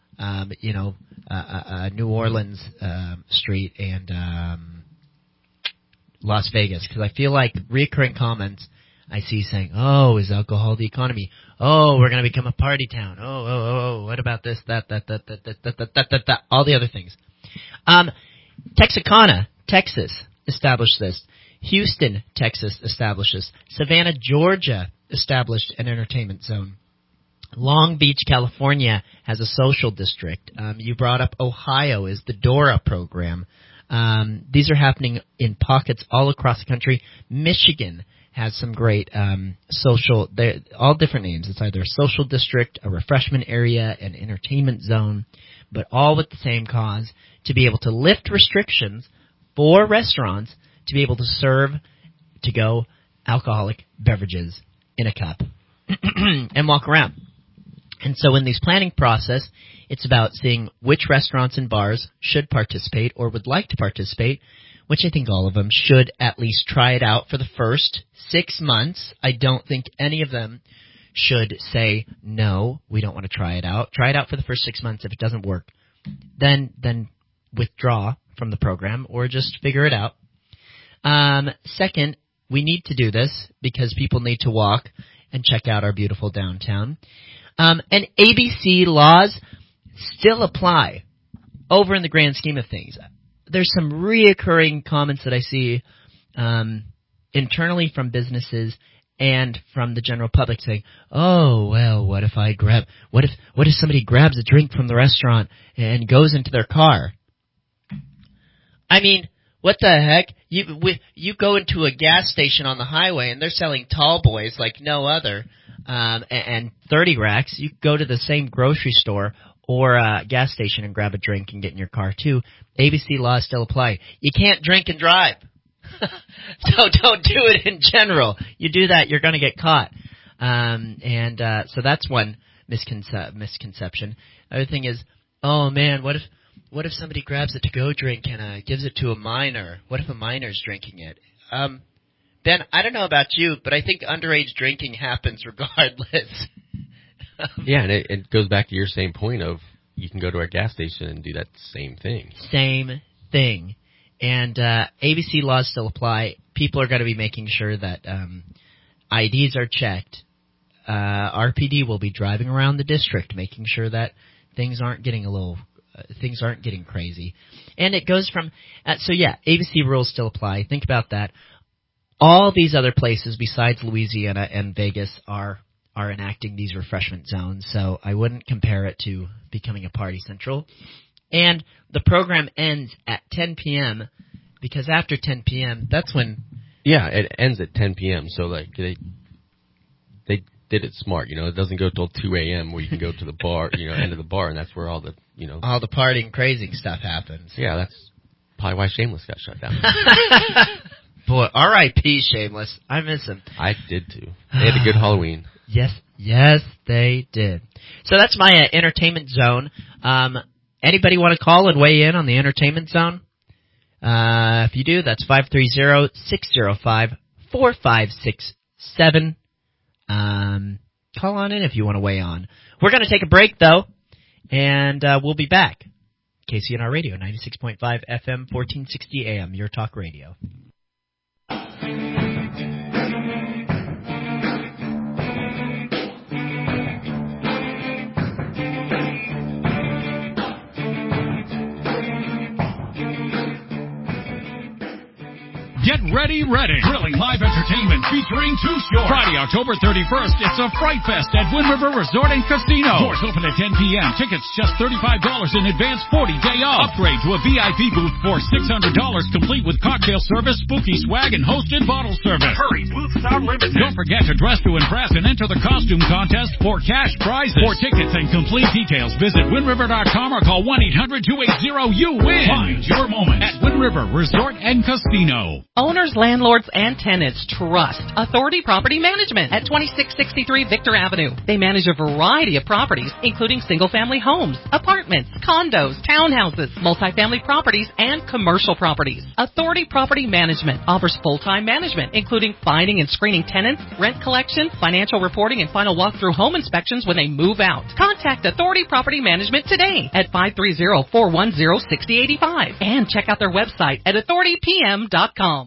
New Orleans Street and Las Vegas, because I feel like recurring comments I see saying, oh, is alcohol the economy? Oh, we're going to become a party town. Oh, what about this, that, all the other things. Texarkana, Texas, established this. Houston, Texas, established this. Savannah, Georgia, established an entertainment zone. Long Beach, California, has a social district. You brought up Ohio is the DORA program. These are happening in pockets all across the country. Michigan has some great social, all different names. It's either a social district, a refreshment area, an entertainment zone, but all with the same cause, to be able to lift restrictions for restaurants to be able to serve to-go alcoholic beverages in a cup and walk around. And so in this planning process, it's about seeing which restaurants and bars should participate or would like to participate, which I think all of them should at least try it out for the first 6 months. I don't think any of them should say, no, we don't want to try it out. Try it out for the first 6 months. If it doesn't work, then withdraw from the program or just figure it out. Second, we need to do this because people need to walk and check out our beautiful downtown. And ABC laws still apply over in the grand scheme of things. There's some reoccurring comments that I see internally from businesses and from the general public saying, "Oh, well, what if somebody grabs a drink from the restaurant and goes into their car?" I mean, what the heck? You go into a gas station on the highway and they're selling tall boys like no other, and 30 racks. You go to the same grocery store or a gas station and grab a drink and get in your car too. ABC laws still apply. You can't drink and drive. So don't do it in general. You do that, you're going to get caught. So that's one misconception. The other thing is, oh man, what if somebody grabs a to-go drink and gives it to a minor? What if a minor's drinking it? Ben, I don't know about you, but I think underage drinking happens regardless.
Yeah, and it goes back to your same point of you can go to a gas station and do that same thing.
Same thing. And ABC laws still apply. People are going to be making sure that IDs are checked. RPD will be driving around the district, making sure that things aren't getting crazy. And it goes from ABC rules still apply. Think about that. All these other places besides Louisiana and Vegas are enacting these refreshment zones, so I wouldn't compare it to becoming a party central. And the program ends at 10 p.m. because after 10 p.m., that's when...
Yeah, it ends at 10 p.m., so like they did it smart. It doesn't go till 2 a.m. where you can go to the bar, end of the bar, and that's where all the,
all the partying, crazy stuff happens.
Yeah, that's probably why Shameless got shut down.
Boy, R.I.P. Shameless. I miss him.
I did too. They had a good Halloween.
Yes, they did. So that's my entertainment zone. Anybody want to call and weigh in on the entertainment zone? If you do, that's 530-605-4567. Call on in if you want to weigh on. We're going to take a break, though, and we'll be back. KCNR Radio, 96.5 FM, 1460 AM, your talk radio.
Get ready. Thrilling live entertainment featuring Too Short. Friday, October 31st, it's a Fright Fest at Wind River Resort and Casino. Doors open at 10 p.m. Tickets just $35 in advance, 40-day off. Upgrade to a VIP booth for $600, complete with cocktail service, spooky swag, and hosted bottle service. But hurry, booths are limited. Don't forget to dress to impress and enter the costume contest for cash prizes. For tickets and complete details, visit windriver.com or call 1-800-280-YOU-WIN. Find your moment at Wind River Resort and Casino.
Owners, landlords, and tenants trust Authority Property Management at 2663 Victor Avenue. They manage a variety of properties, including single-family homes, apartments, condos, townhouses, multifamily properties, and commercial properties. Authority Property Management offers full-time management, including finding and screening tenants, rent collection, financial reporting, and final walkthrough home inspections when they move out. Contact Authority Property Management today at 530-410-6085 and check out their website at authoritypm.com.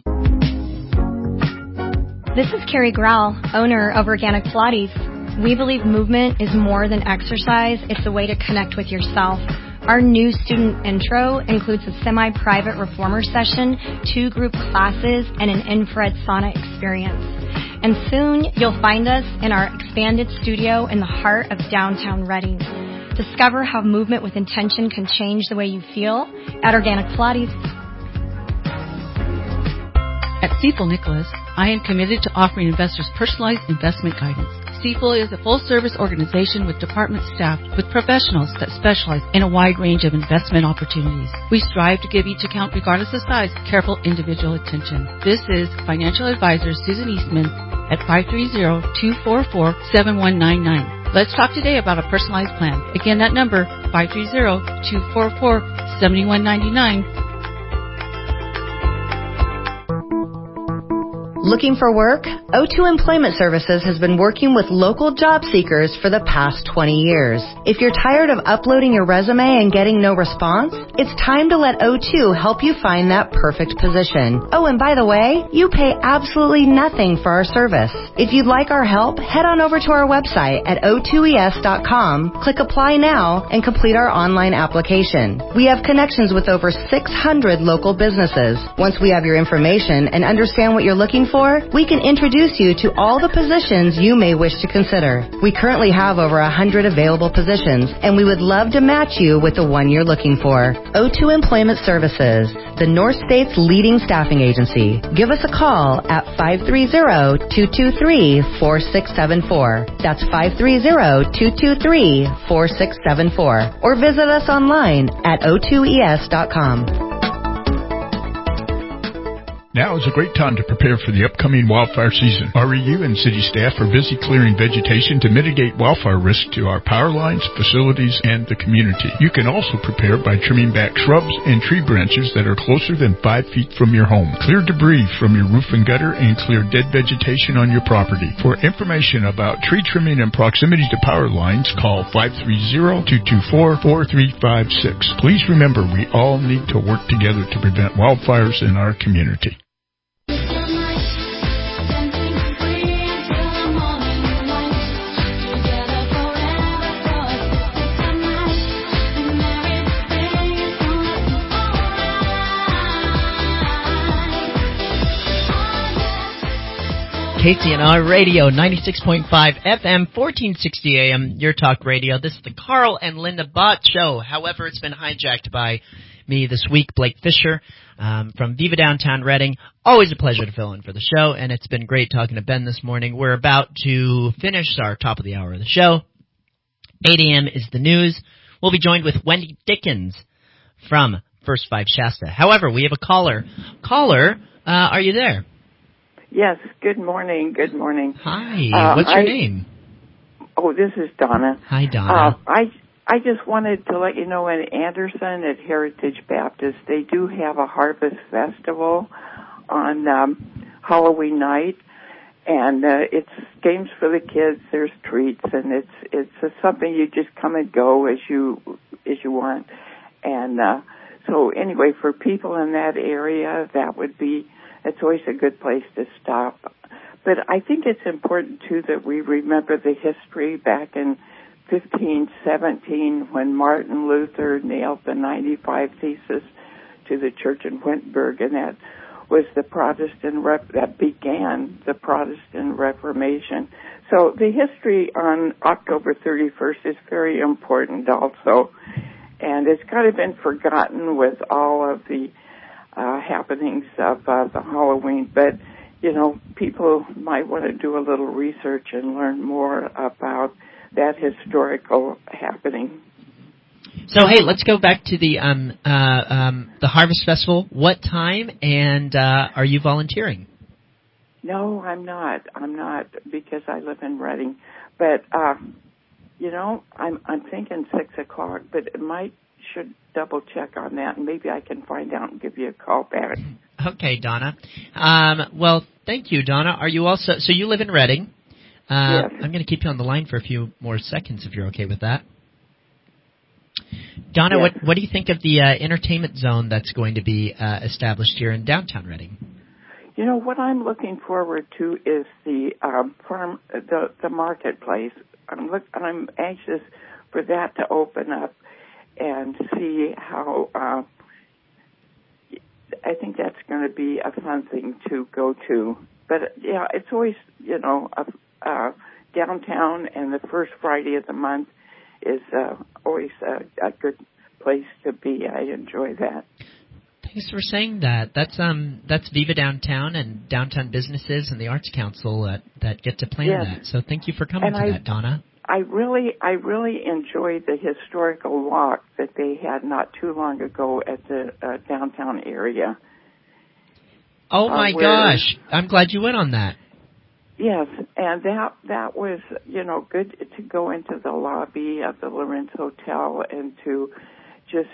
This is Carrie Grell, owner of Organic Pilates. We believe movement is more than exercise. It's a way to connect with yourself. Our new student intro includes a semi-private reformer session, 2 group classes, and an infrared sauna experience. And soon you'll find us in our expanded studio in the heart of downtown Reading. Discover how movement with intention can change the way you feel at Organic Pilates.
At Stifel Nicholas, I am committed to offering investors personalized investment guidance. Stifel is a full-service organization with department staff with professionals that specialize in a wide range of investment opportunities. We strive to give each account, regardless of size, careful individual attention. This is financial advisor Susan Eastman at 530-244-7199. Let's talk today about a personalized plan. Again, that number, 530-244-7199.
Looking for work? O2 Employment Services has been working with local job seekers for the past 20 years. If you're tired of uploading your resume and getting no response, it's time to let O2 help you find that perfect position. Oh, and by the way, you pay absolutely nothing for our service. If you'd like our help, head on over to our website at o2es.com, click Apply Now, and complete our online application. We have connections with over 600 local businesses. Once we have your information and understand what you're looking for, we can introduce you to all the positions you may wish to consider. We currently have over 100 available positions, and we would love to match you with the one you're looking for. O2 Employment Services, the North State's leading staffing agency. Give us a call at 530-223-4674. That's 530-223-4674. Or visit us online at o2es.com.
Now is a great time to prepare for the upcoming wildfire season. REU and city staff are busy clearing vegetation to mitigate wildfire risk to our power lines, facilities, and the community. You can also prepare by trimming back shrubs and tree branches that are closer than 5 feet from your home. Clear debris from your roof and gutter and clear dead vegetation on your property. For information about tree trimming and proximity to power lines, call 530-224-4356. Please remember, we all need to work together to prevent wildfires in our community.
KCNR Radio, 96.5 FM, 1460 AM, your talk radio. This is the Carl and Linda Bott Show. However, it's been hijacked by me this week, Blake Fisher, from Viva Downtown Reading. Always a pleasure to fill in for the show, and it's been great talking to Ben this morning. We're about to finish our top of the hour of the show. 8 a.m. is the news. We'll be joined with Wendy Dickens from First 5 Shasta. However, we have a caller. Are you there?
Yes, good morning. Good morning.
Hi. What's your name?
Oh, this is Donna.
Hi, Donna.
I just wanted to let you know in Anderson at Heritage Baptist, they do have a harvest festival on Halloween night, and it's games for the kids. There's treats, and it's something you just come and go as you want. And so anyway, for people in that area, it's always a good place to stop. But I think it's important too that we remember the history back in 1517 when Martin Luther nailed the 95 Thesis to the church in Wittenberg, and that was the that began the Protestant Reformation. So the history on October 31st is very important also, and it's kind of been forgotten with all of the happenings of the Halloween, but people might want to do a little research and learn more about that historical happening.
So, hey, let's go back to the Harvest Festival. What time, and are you volunteering?
No, I'm not. I'm not, because I live in Reading. But, I'm thinking 6 o'clock, but should double check on that, and maybe I can find out and give you a call back.
Okay, Donna. Well, thank you, Donna. Are you also, so you live in Reading?
Yes.
I'm going to keep you on the line for a few more seconds if you're okay with that. Donna,
yes.
What do you think of the entertainment zone that's going to be established here in downtown Reading?
What I'm looking forward to is the the marketplace. I'm anxious for that to open up and see how. I think that's going to be a fun thing to go to. But yeah, it's always downtown, and the first Friday of the month is always a good place to be. I enjoy that.
Thanks for saying that. That's Viva Downtown and downtown businesses and the Arts Council that get to plan that. So thank you for coming to that, Donna.
I really enjoyed the historical walk that they had not too long ago at the downtown area.
Oh my gosh! I'm glad you went on that.
Yes, and that was good to go into the lobby of the Lorenz Hotel and to just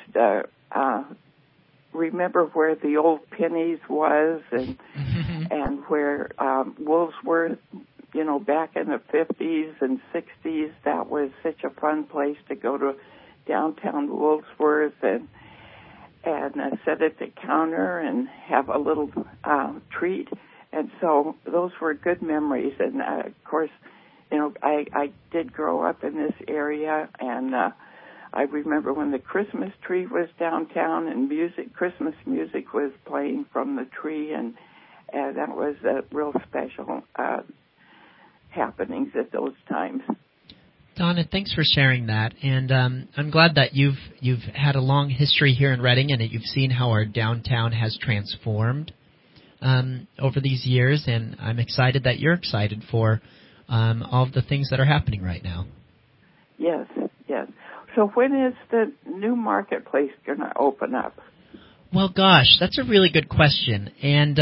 remember where the old Penny's was and where Woolsworth, back in the 50s and 60s. That was such a fun place to go to downtown Woolsworth and sit at the counter and have a little treat. And so those were good memories. And, of course, I did grow up in this area, and I remember when the Christmas tree was downtown and Christmas music was playing from the tree, and that was a real special happenings at those times.
Donna, thanks for sharing that, and I'm glad that you've had a long history here in Reading and that you've seen how our downtown has transformed over these years, and I'm excited that you're excited for all of the things that are happening right now. Yes.
So when is the new marketplace going to open up?
Well, gosh, that's a really good question, and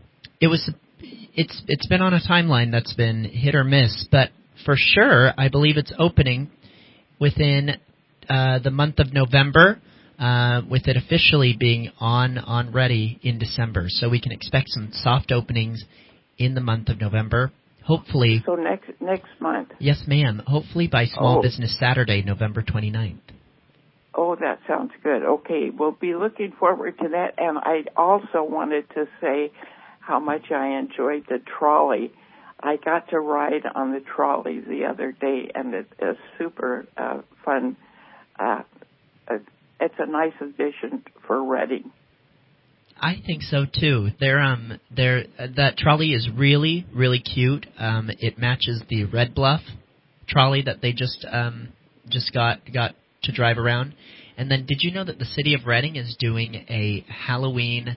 it's been on a timeline that's been hit or miss, but for sure, I believe it's opening within the month of November, with it officially being on ready in December. So we can expect some soft openings in the month of November. Hopefully.
So next month.
Yes, ma'am. Hopefully by Small Business Saturday, November 29th.
Oh, that sounds good. Okay, we'll be looking forward to that. And I also wanted to say how much I enjoyed the trolley. I got to ride on the trolley the other day, and it's a super fun. It's a nice addition for Reading.
I think so too. That trolley is really, really cute. It matches the Red Bluff trolley that they just got to drive around. And then, did you know that the city of Reading is doing a Halloween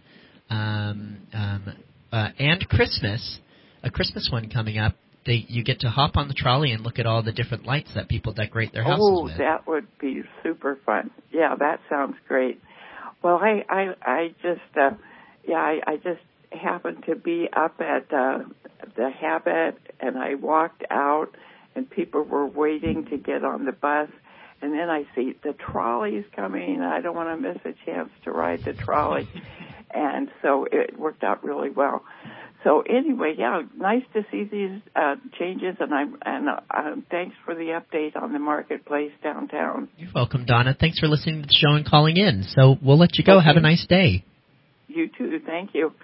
and Christmas? A Christmas one coming up. You get to hop on the trolley and look at all the different lights that people decorate their houses with.
Oh, that would be super fun. Yeah, that sounds great. Well, I just happened to be up at the Habit, and I walked out, and people were waiting to get on the bus. And then I see the trolley's coming. I don't want to miss a chance to ride the trolley. And so it worked out really well. So anyway, yeah, nice to see these changes, and thanks for the update on the marketplace downtown.
You're welcome, Donna. Thanks for listening to the show and calling in. So we'll let you go.
Okay.
Have a nice day.
You too. Thank you.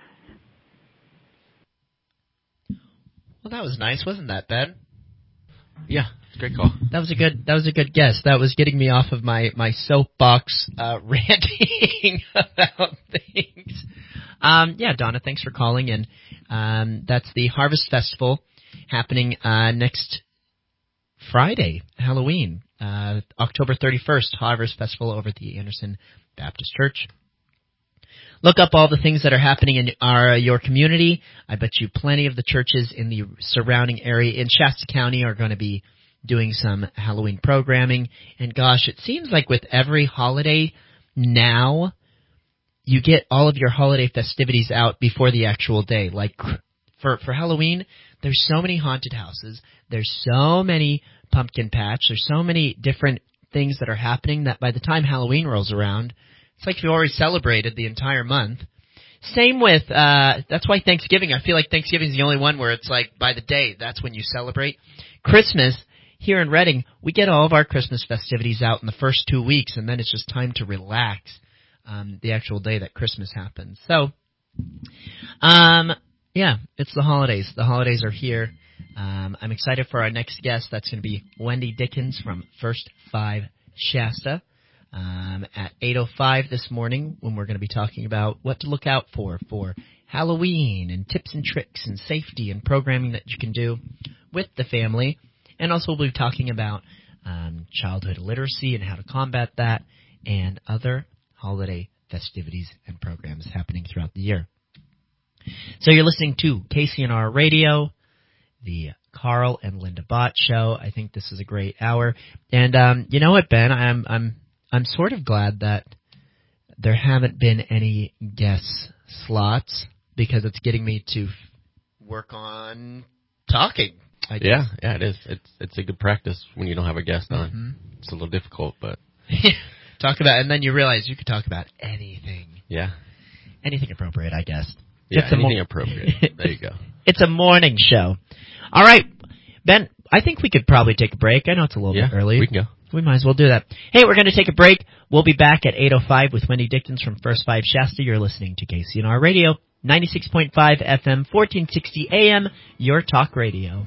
Well, that was nice, wasn't that, Ben?
Yeah, it's a great call.
That was a good guess. That was getting me off of my soapbox ranting about things. Yeah, Donna, thanks for calling in. That's the Harvest Festival happening next Friday, Halloween, October 31st, Harvest Festival over at the Anderson Baptist Church. Look up all the things that are happening in your community. I bet you plenty of the churches in the surrounding area in Shasta County are going to be doing some Halloween programming. And gosh, it seems like with every holiday now, you get all of your holiday festivities out before the actual day. Like for Halloween, there's so many haunted houses. There's so many pumpkin patch. There's so many different things that are happening that by the time Halloween rolls around, it's like you've already celebrated the entire month. Same with, that's why Thanksgiving, I feel like Thanksgiving is the only one where it's like by the day, that's when you celebrate. Christmas, here in Reading, we get all of our Christmas festivities out in the first 2 weeks, and then it's just time to relax the actual day that Christmas happens. So, yeah, it's the holidays. The holidays are here. I'm excited for our next guest. That's going to be Wendy Dickens from First 5 Shasta. At 8:05 this morning, when we're going to be talking about what to look out for Halloween and tips and tricks and safety and programming that you can do with the family. And also we'll be talking about childhood literacy and how to combat that and other holiday festivities and programs happening throughout the year. So you're listening to KCNR Radio, the Carl and Linda Bott Show. I think this is a great hour. And you know what, Ben? I'm sort of glad that there haven't been any guest slots because it's getting me to work on talking. I guess.
Yeah, it is. It's a good practice when you don't have a guest on. Mm-hmm. It's a little difficult, but
and then you realize you could talk about anything.
Yeah,
anything appropriate, I guess.
Yeah, anything appropriate. There you go.
It's a morning show. All right, Ben. I think we could probably take a break. I know it's a little bit early.
We can go.
We might as well do that. Hey, we're going to take a break. We'll be back at 8:05 with Wendy Dickens from First 5 Shasta. You're listening to KCNR Radio, 96.5 FM, 1460 AM, your talk radio.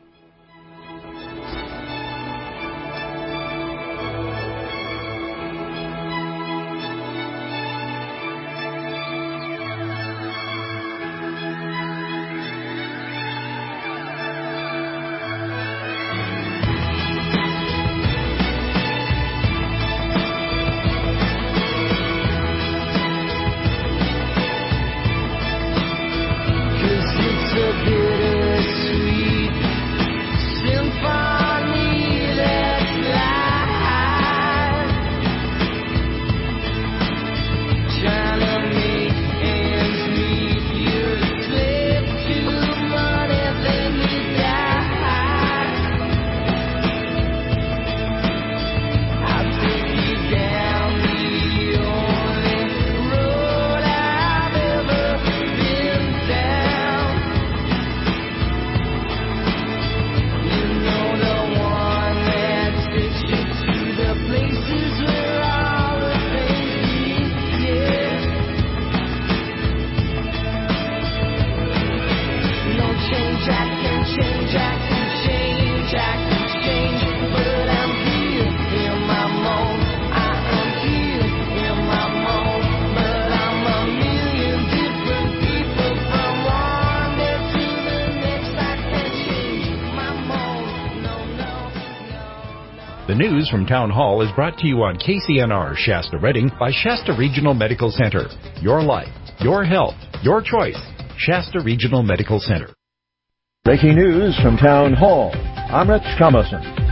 The news from Town Hall is brought to you on KCNR Shasta Reading by Shasta Regional Medical Center. Your life, your health, your choice. Shasta Regional Medical Center.
Breaking news from Town Hall. I'm Rich Thomason.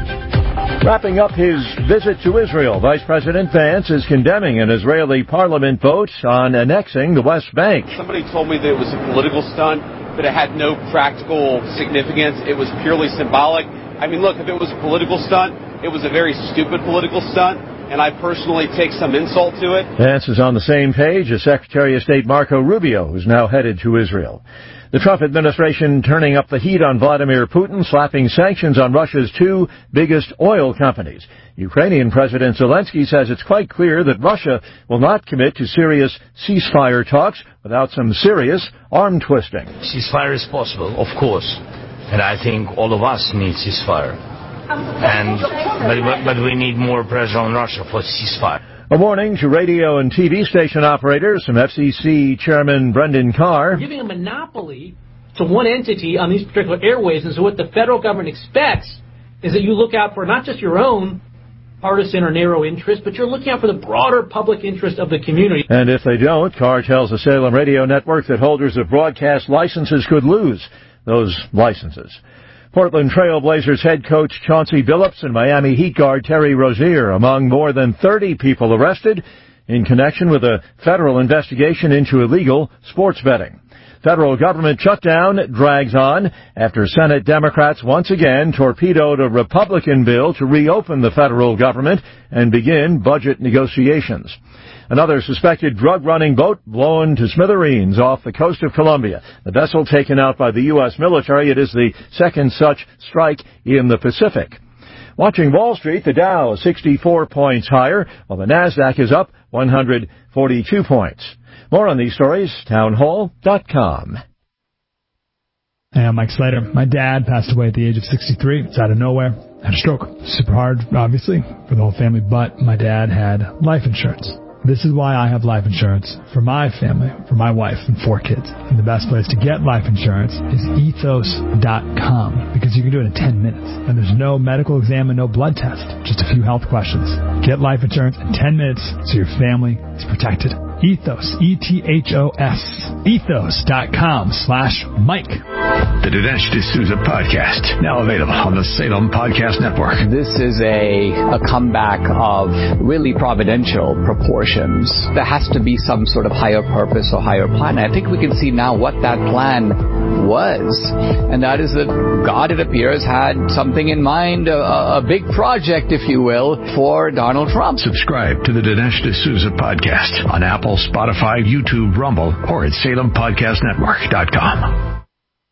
Wrapping up his visit to Israel, Vice President Vance is condemning an Israeli parliament vote on annexing the West Bank.
Somebody told me that it was a political stunt, that it had no practical significance. It was purely symbolic. I mean, look, if it was a political stunt, it was a very stupid political stunt, and I personally take some insult to it. Vance is on the same page as Secretary of State Marco Rubio, who's now headed to Israel. The Trump administration turning up the heat on Vladimir Putin, slapping sanctions on Russia's two biggest oil companies. Ukrainian President Zelensky says it's quite clear that Russia will not commit to serious ceasefire talks without some serious arm twisting.
Ceasefire is possible, of course, and I think all of us need ceasefire. But we need more pressure on Russia for ceasefire.
A warning to radio and TV station operators from FCC Chairman Brendan Carr.
Giving a monopoly to one entity on these particular airways, and so what the federal government expects is that you look out for not just your own partisan or narrow interest, but you're looking out for the broader public interest of the community.
And if they don't, Carr tells the Salem Radio Network that holders of broadcast licenses could lose those licenses. Portland Trail Blazers head coach Chauncey Billups and Miami Heat guard Terry Rozier among more than 30 people arrested in connection with a federal investigation into illegal sports betting. Federal government shutdown drags on after Senate Democrats once again torpedoed a Republican bill to reopen the federal government and begin budget negotiations. Another suspected drug-running boat blown to smithereens off the coast of Colombia. The vessel taken out by the U.S. military. It is the second such strike in the Pacific. Watching Wall Street, the Dow is 64 points higher, while the Nasdaq is up 142 points. More on these stories, townhall.com.
Hey, I'm Mike Slater. My dad passed away at the age of 63. It's out of nowhere. Had a stroke. Super hard, obviously, for the whole family, but my dad had life insurance. This is why I have life insurance for my family, for my wife and 4 kids. And the best place to get life insurance is ethos.com, because you can do it in 10 minutes. And there's no medical exam and no blood test, just a few health questions. Get life insurance in 10 minutes so your family is protected. Ethos, E-T-H-O-S, ethos.com/Mike.
The Dinesh D'Souza Podcast, now available on the Salem Podcast Network.
This is a comeback of really providential proportions. There has to be some sort of higher purpose or higher plan. I think we can see now what that plan was, and that is that God, it appears, had something in mind, a big project, if you will, for Donald Trump.
Subscribe to the Dinesh D'Souza Podcast on Apple, Spotify, YouTube, Rumble, or at SalemPodcastNetwork.com.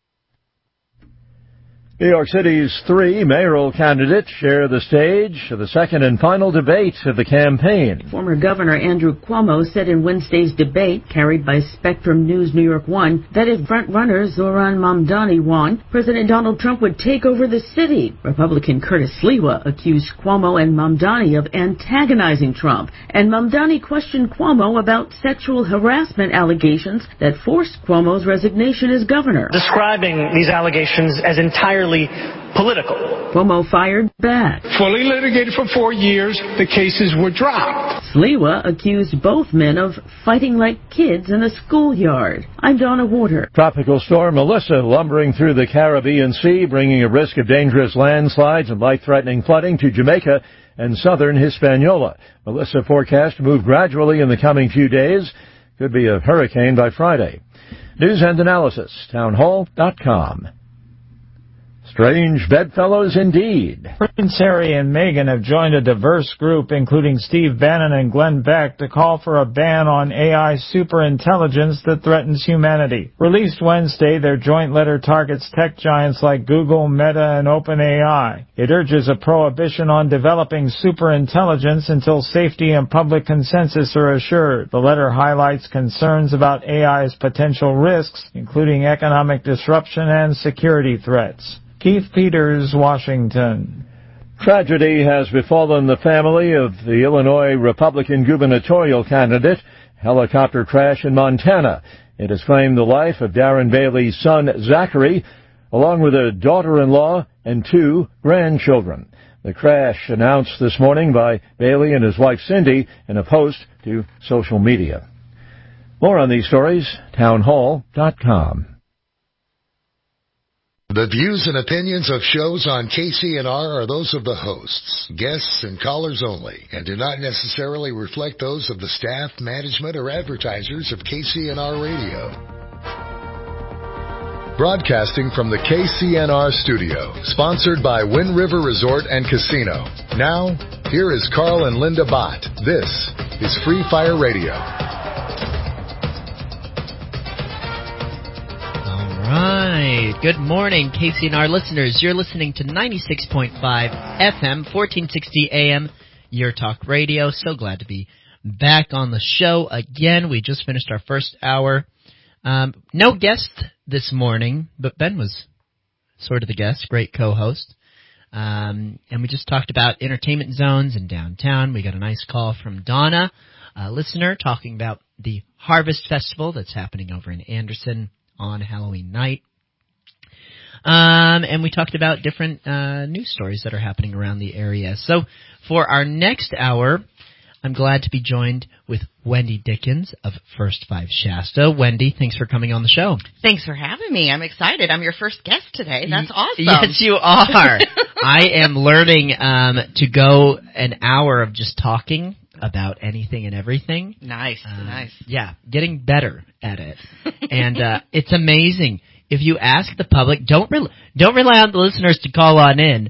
New York City's 3 mayoral candidates share the stage for the second and final debate of the campaign.
Former Governor Andrew Cuomo said in Wednesday's debate, carried by Spectrum News New York 1, that if front-runner Zohran Mamdani won, President Donald Trump would take over the city. Republican Curtis Sliwa accused Cuomo and Mamdani of antagonizing Trump, and Mamdani questioned Cuomo about sexual harassment allegations that forced Cuomo's resignation as governor.
Describing these allegations as entirely political.
Cuomo fired back.
Fully litigated for 4 years, the cases were dropped.
Sliwa accused both men of fighting like kids in a schoolyard. I'm Donna Warder.
Tropical storm Melissa lumbering through the Caribbean Sea, bringing a risk of dangerous landslides and life-threatening flooding to Jamaica and southern Hispaniola. Melissa forecast to move gradually in the coming few days. Could be a hurricane by Friday. News and analysis, townhall.com. Strange bedfellows indeed.
Prince Harry and Meghan have joined a diverse group, including Steve Bannon and Glenn Beck, to call for a ban on AI superintelligence that threatens humanity. Released Wednesday, their joint letter targets tech giants like Google, Meta, and OpenAI. It urges a prohibition on developing superintelligence until safety and public consensus are assured. The letter highlights concerns about AI's potential risks, including economic disruption and security threats. Keith Peters, Washington.
Tragedy has befallen the family of the Illinois Republican gubernatorial candidate. Helicopter crash in Montana. It has claimed the life of Darren Bailey's son, Zachary, along with a daughter-in-law and 2 grandchildren. The crash announced this morning by Bailey and his wife, Cindy, in a post to social media. More on these stories, townhall.com.
The views and opinions of shows on KCNR are those of the hosts, guests, and callers only, and do not necessarily reflect those of the staff, management, or advertisers of KCNR Radio. Broadcasting from the KCNR studio, sponsored by Wind River Resort and Casino. Now, here is Carl and Linda Bott. This is Free Fire Radio.
Right. Good morning, KCNR listeners. You're listening to 96.5 FM, 1460 AM, Your Talk Radio. So glad to be back on the show again. We just finished our first hour. No guest this morning, but Ben was sort of the guest, great co-host. And we just talked about entertainment zones in downtown. We got a nice call from Donna, a listener, talking about the Harvest Festival that's happening over in Anderson on Halloween night. And we talked about different news stories that are happening around the area. So for our next hour, I'm glad to be joined with Wendy Dickens of First 5 Shasta. Wendy, thanks for coming on the show.
Thanks for having me. I'm excited. I'm your first guest today. That's awesome.
Yes, you are. I am learning to go an hour of just talking about anything and everything.
Nice, nice.
Yeah, getting better at it. And it's amazing. If you ask the public, don't rely on the listeners to call on in.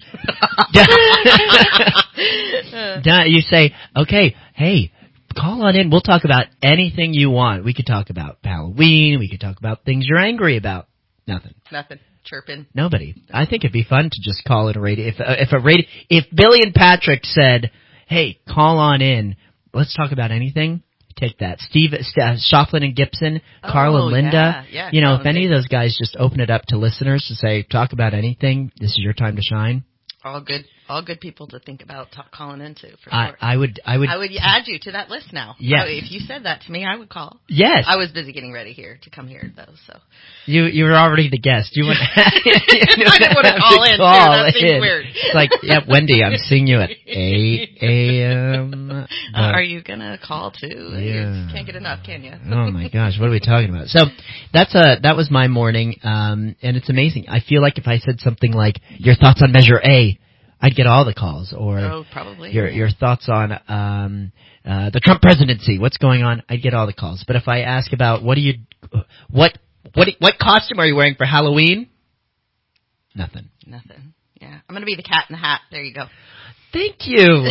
You say, okay, hey, call on in. We'll talk about anything you want. We could talk about Halloween. We could talk about things you're angry about. Nothing.
Chirping.
Nobody. I think it'd be fun to just call it a radio. If Billy and Patrick said, hey, call on in, let's talk about anything. Take that. Steve, Shofflin and Gibson, Carl and Linda.
Yeah,
if any of those guys just open it up to listeners to say, talk about anything, this is your time to shine.
All good people to think about calling into, for
sure. I would
add you to that list now.
Yes.
If you said that to me, I would call.
Yes.
I was busy getting ready here to come here, though, so.
You were already the guest. You wouldn't
I didn't want to call in, too. That seems weird.
It's like, yeah, Wendy, I'm seeing you at 8 a.m.
Are you going to call, too?
Yeah.
You can't get enough, can you?
Oh, my gosh. What are we talking about? So, that was my morning, and it's amazing. I feel like if I said something like, your thoughts on Measure A, I'd get all the calls, or
probably
your thoughts on the Trump presidency. What's going on? I'd get all the calls. But if I ask about what costume are you wearing for Halloween? Nothing.
Yeah, I'm going to be the Cat in the Hat. There you go.
Thank you.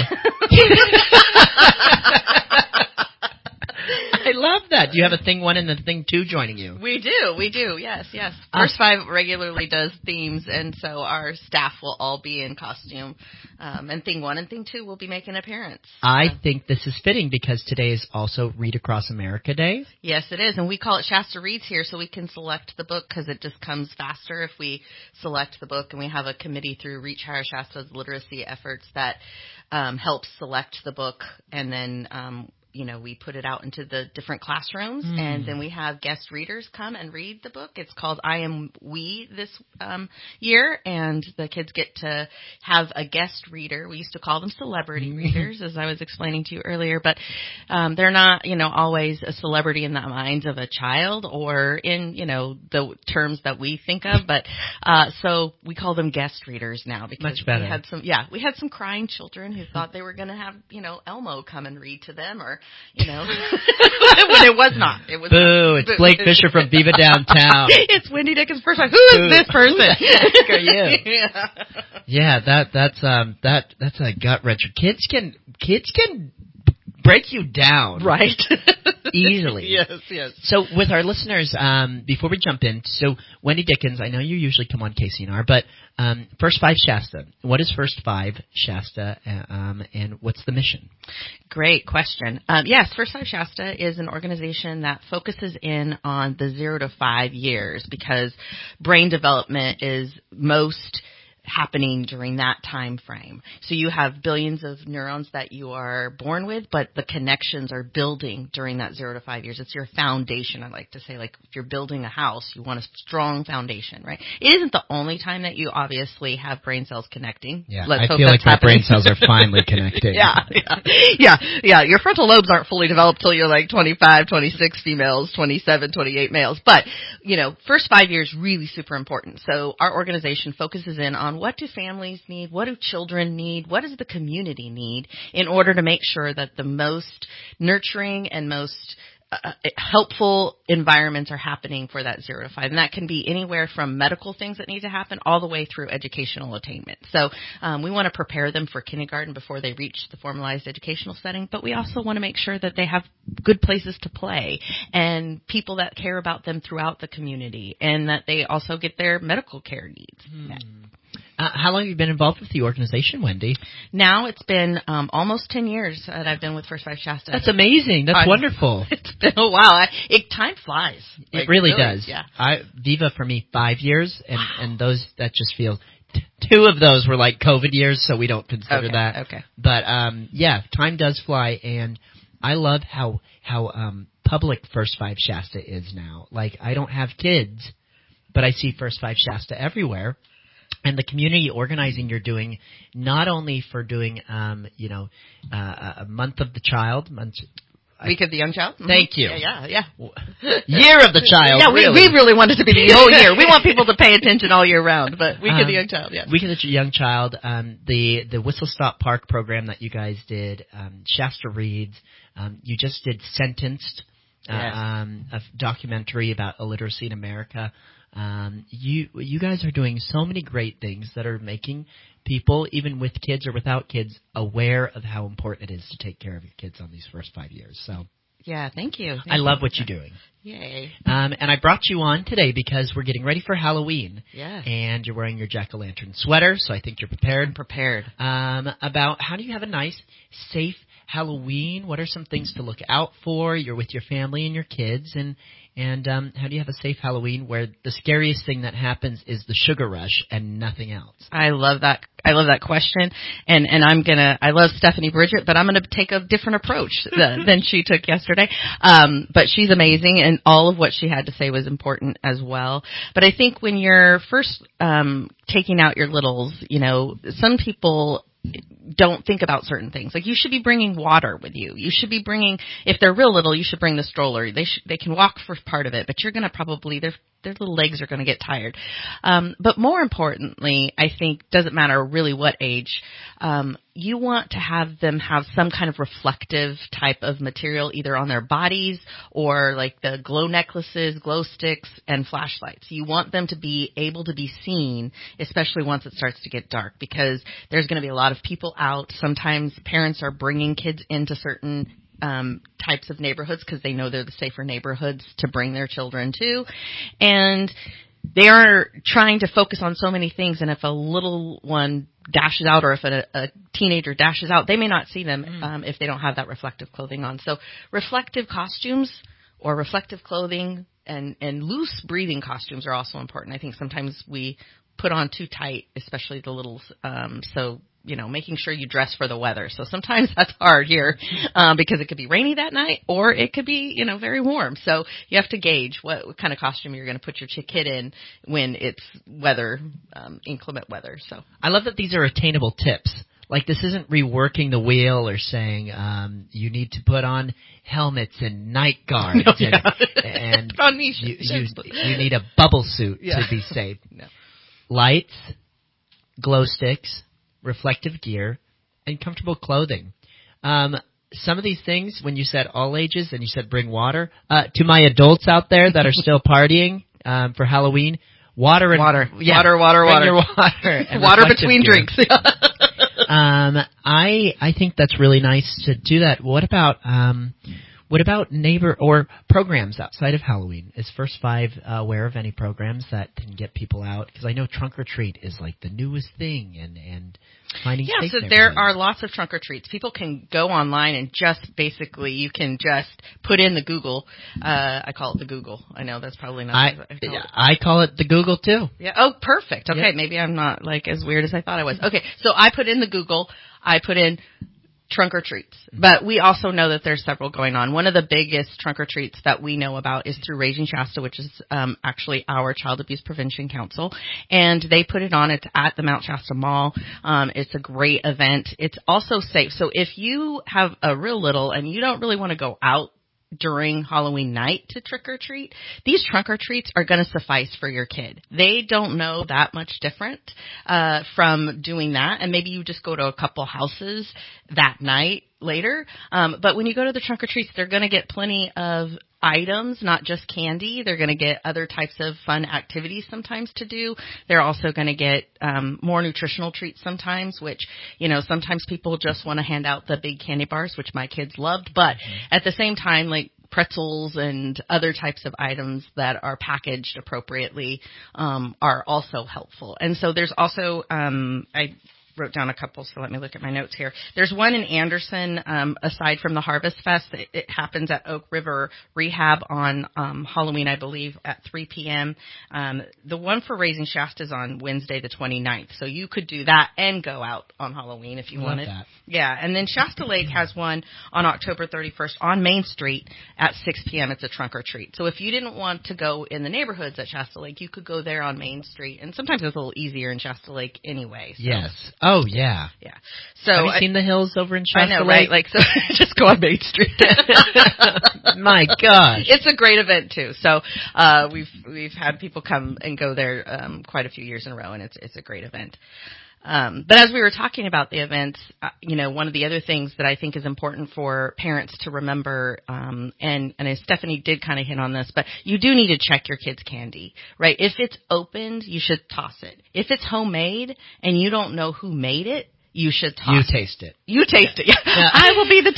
I love that. Do you have a thing 1 and a thing 2 joining you?
We do. Yes. First 5 regularly does themes, and so our staff will all be in costume. And thing 1 and thing 2 will be making an appearance.
I think this is fitting because today is also Read Across America Day.
Yes, it is. And we call it Shasta Reads here so we can select the book because it just comes faster if we select the book. And we have a committee through Reach Higher Shasta's literacy efforts that helps select the book, and then we put it out into the different classrooms, and then we have guest readers come and read the book. It's called I Am We this year, and the kids get to have a guest reader. We used to call them celebrity readers, as I was explaining to you earlier, but they're not, always a celebrity in the minds of a child or in, the terms that we think of, but so we call them guest readers now because
much better.
We had some crying children who thought they were going to have, Elmo come and read to them, or when it was not. It was
Boo! It's Blake Fisher from Viva Downtown.
It's Wendy Dickens' first time. Who is this person?
Who the heck are you? Yeah, that's a gut wrencher. Kids can break you down,
right?
Easily.
Yes.
So with our listeners, before we jump in, so Wendy Dickens, I know you usually come on KCNR, but First 5 Shasta. What is First 5 Shasta, and what's the mission?
Great question. Yes, First 5 Shasta is an organization that focuses in on the 0 to 5 years because brain development is most happening during that time frame. So you have billions of neurons that you are born with, but the connections are building during that 0 to 5 years. It's your foundation. I like to say, like, if you're building a house, you want a strong foundation, right? It isn't the only time that you obviously have brain cells connecting.
Yeah,
Let's
I feel like my brain cells are finally connecting.
Yeah. Your frontal lobes aren't fully developed till you're like 25, 26 females, 27, 28 males. But, first 5 years really super important. So our organization focuses in on what do families need, what do children need, what does the community need in order to make sure that the most nurturing and most helpful environments are happening for that 0 to 5. And that can be anywhere from medical things that need to happen all the way through educational attainment. So we want to prepare them for kindergarten before they reach the formalized educational setting, but we also want to make sure that they have good places to play and people that care about them throughout the community, and that they also get their medical care needs met.
How long have you been involved with the organization, Wendy?
Now it's been almost 10 years that I've been with First 5 Shasta.
That's amazing. That's wonderful.
It's been a while. Time flies.
It really does.
Yeah.
Viva for me 5 years, and those that just feel. 2 of those were like COVID years, so we don't consider that.
Okay.
But time does fly, and I love how public First 5 Shasta is now. Like, I don't have kids, but I see First 5 Shasta everywhere. And the community organizing you're doing, not only for doing, a month of the child,
Week of the Young Child.
Thank you.
Yeah.
Year of the Child.
Yeah, we really want it to be the whole year. We want people to pay attention all year round, but Week of the Young Child, yes.
Week of the Young Child, the Whistle Stop Park program that you guys did, Shasta Reads, you just did Sentenced, a documentary about illiteracy in America. You guys are doing so many great things that are making people, even with kids or without kids, aware of how important it is to take care of your kids on these first 5 years. So,
yeah, thank you.
I love what you're doing.
Yay.
And I brought you on today because we're getting ready for Halloween.
Yeah.
And you're wearing your jack-o'-lantern sweater, so I think you're prepared.
I'm prepared.
About how do you have a nice, safe Halloween? What are some things to look out for? You're with your family and your kids, and how do you have a safe Halloween where the scariest thing that happens is the sugar rush and nothing else?
I love that question, and I love Stephanie Bridget, but I'm gonna take a different approach than she took yesterday. But she's amazing, and all of what she had to say was important as well. But I think when you're first taking out your littles, some people don't think about certain things. Like, you should be bringing water with you. You should be bringing, if they're real little, you should bring the stroller. They can walk for part of it, but you're going to probably, their little legs are going to get tired. But more importantly, I think, doesn't matter really what age, you want to have them have some kind of reflective type of material either on their bodies or like the glow necklaces, glow sticks, and flashlights. You want them to be able to be seen, especially once it starts to get dark, because there's going to be a lot of people out. Sometimes parents are bringing kids into certain types of neighborhoods because they know they're the safer neighborhoods to bring their children to. And they are trying to focus on so many things, and if a little one dashes out or if a teenager dashes out, they may not see them if they don't have that reflective clothing on. So reflective costumes or reflective clothing and loose breathing costumes are also important. I think sometimes we put on too tight, especially the littles, so making sure you dress for the weather. So sometimes that's hard here because it could be rainy that night or it could be, very warm. So you have to gauge what kind of costume you're going to put your kid in when it's inclement weather. So
I love that these are attainable tips. Like, this isn't reworking the wheel or saying you need to put on helmets and night guards and you need a bubble suit to be safe.
No.
Lights, glow sticks, reflective gear, and comfortable clothing. Some of these things, when you said all ages and you said bring water, to my adults out there that are still partying for Halloween, water.
Bring your water.
Water
between
gear.
drinks.
I think that's really nice to do that. What about What about neighbor or programs outside of Halloween? Is First Five aware of any programs that can get people out? Because I know Trunk or Treat is like the newest thing, and finding
yeah.
steak
So there are lots of trunk or treats. People can go online and just basically you can just put in the Google. I call it the Google. I know that's probably not.
I call it the Google too.
Yeah. Oh, perfect. Okay,
yeah.
Maybe I'm not like as weird as I thought I was. Okay, so I put in the Google. I put in trunk or treats. But we also know that there's several going on. One of the biggest trunk or treats that we know about is through Raising Shasta, which is actually our Child Abuse Prevention Council. And they put it on. It's at the Mount Shasta Mall. It's a great event. It's also safe. So if you have a real little and you don't really want to go out during Halloween night to trick or treat, these trunk or treats are going to suffice for your kid. They don't know that much different from doing that, and maybe you just go to a couple houses that night later. But when you go to the trunk or treats, they're going to get plenty of items, not just candy. They're going to get other types of fun activities sometimes to do. They're also going to get more nutritional treats sometimes, which, sometimes people just want to hand out the big candy bars, which my kids loved. But at the same time, like pretzels and other types of items that are packaged appropriately are also helpful. And so there's also, I wrote down a couple, so let me look at my notes here. There's one in Anderson, aside from the Harvest Fest. It happens at Oak River Rehab on Halloween, I believe, at 3 p.m. The one for Raising Shasta is on Wednesday the 29th, so you could do that and go out on Halloween if you wanted.
That.
Yeah, and then Shasta Lake has one on October 31st on Main Street at 6 p.m. It's a trunk or treat. So if you didn't want to go in the neighborhoods at Shasta Lake, you could go there on Main Street, and sometimes it's a little easier in Shasta Lake anyway. So.
Yes. Oh, yeah.
Yeah. So
have you seen the hills over in Shasta
Lake? I know,
Lake?
right? Like, so just go on Main Street.
My gosh.
It's a great event, too. So we've had people come and go there quite a few years in a row, and it's a great event. But as we were talking about the events, one of the other things that I think is important for parents to remember, and as Stephanie did kind of hit on this, but you do need to check your kids' candy, right? If it's opened, you should toss it. If it's homemade and you don't know who made it, you should toss it.
You taste it.
You taste it. Yeah. I will be the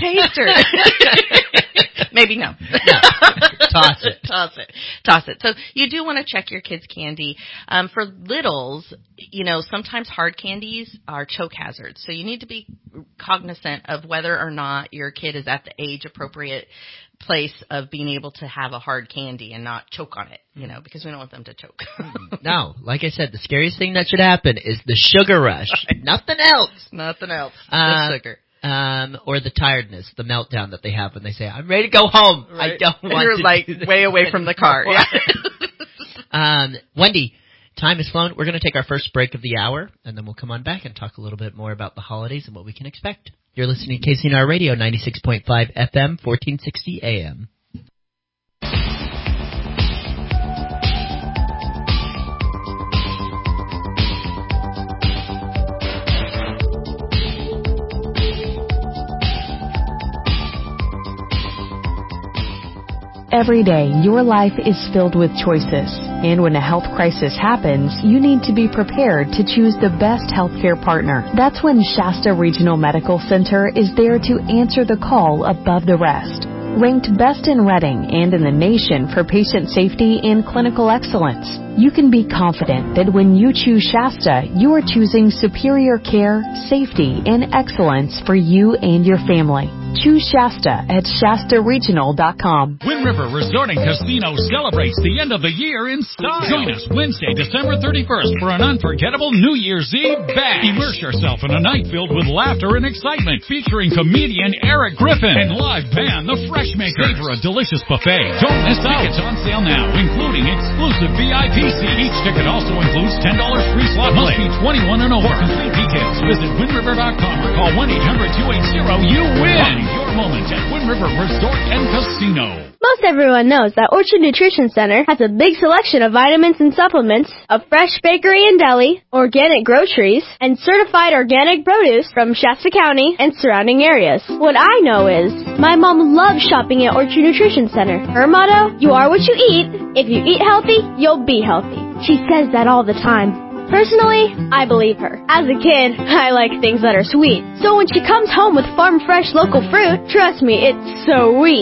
taster. Maybe no.
Toss it.
Toss it. So you do want to check your kids' candy. For littles, sometimes hard candies are choke hazards. So you need to be cognizant of whether or not your kid is at the age appropriate place of being able to have a hard candy and not choke on it, because we don't want them to choke.
No, like I said, the scariest thing that should happen is the sugar rush. Nothing else.
Nothing else. Just sugar.
Or the tiredness, the meltdown that they have when they say, I'm ready to go home.
Right.
I don't want
You're
to
like way away from the car.
Yeah. Wendy, time has flown. We're going to take our first break of the hour, and then we'll come on back and talk a little bit more about the holidays and what we can expect. You're listening to KCNR Radio, 96.5 FM, 1460 AM.
Every day, your life is filled with choices. And when a health crisis happens, you need to be prepared to choose the best healthcare partner. That's when Shasta Regional Medical Center is there to answer the call above the rest. Ranked best in Redding and in the nation for patient safety and clinical excellence, you can be confident that when you choose Shasta, you are choosing superior care, safety, and excellence for you and your family. Choose Shasta at ShastaRegional.com.
Wind River Resort and Casino celebrates the end of the year in style. Join us Wednesday, December 31st for an unforgettable New Year's Eve bash. Immerse yourself in a night filled with laughter and excitement, featuring comedian Eric Griffin and live band The Freshmaker. Savor a delicious buffet. Don't miss out. Tickets on sale now, including exclusive VIP seats. Each ticket also includes $10 free slot play. Must be 21 and over. For complete details, visit WindRiver.com or call 1-800-280-YOU-WIN. Your moment at Wind River Resort and Casino.
Most everyone knows that Orchard Nutrition Center has a big selection of vitamins and supplements, a fresh bakery and deli, organic groceries, and certified organic produce from Shasta County and surrounding areas. What I know is, my mom loves shopping at Orchard Nutrition Center. Her motto, you are what you eat. If you eat healthy, you'll be healthy. She says that all the time. Personally, I believe her. As a kid, I like things that are sweet. So when she comes home with farm fresh local fruit, trust me, it's sweet.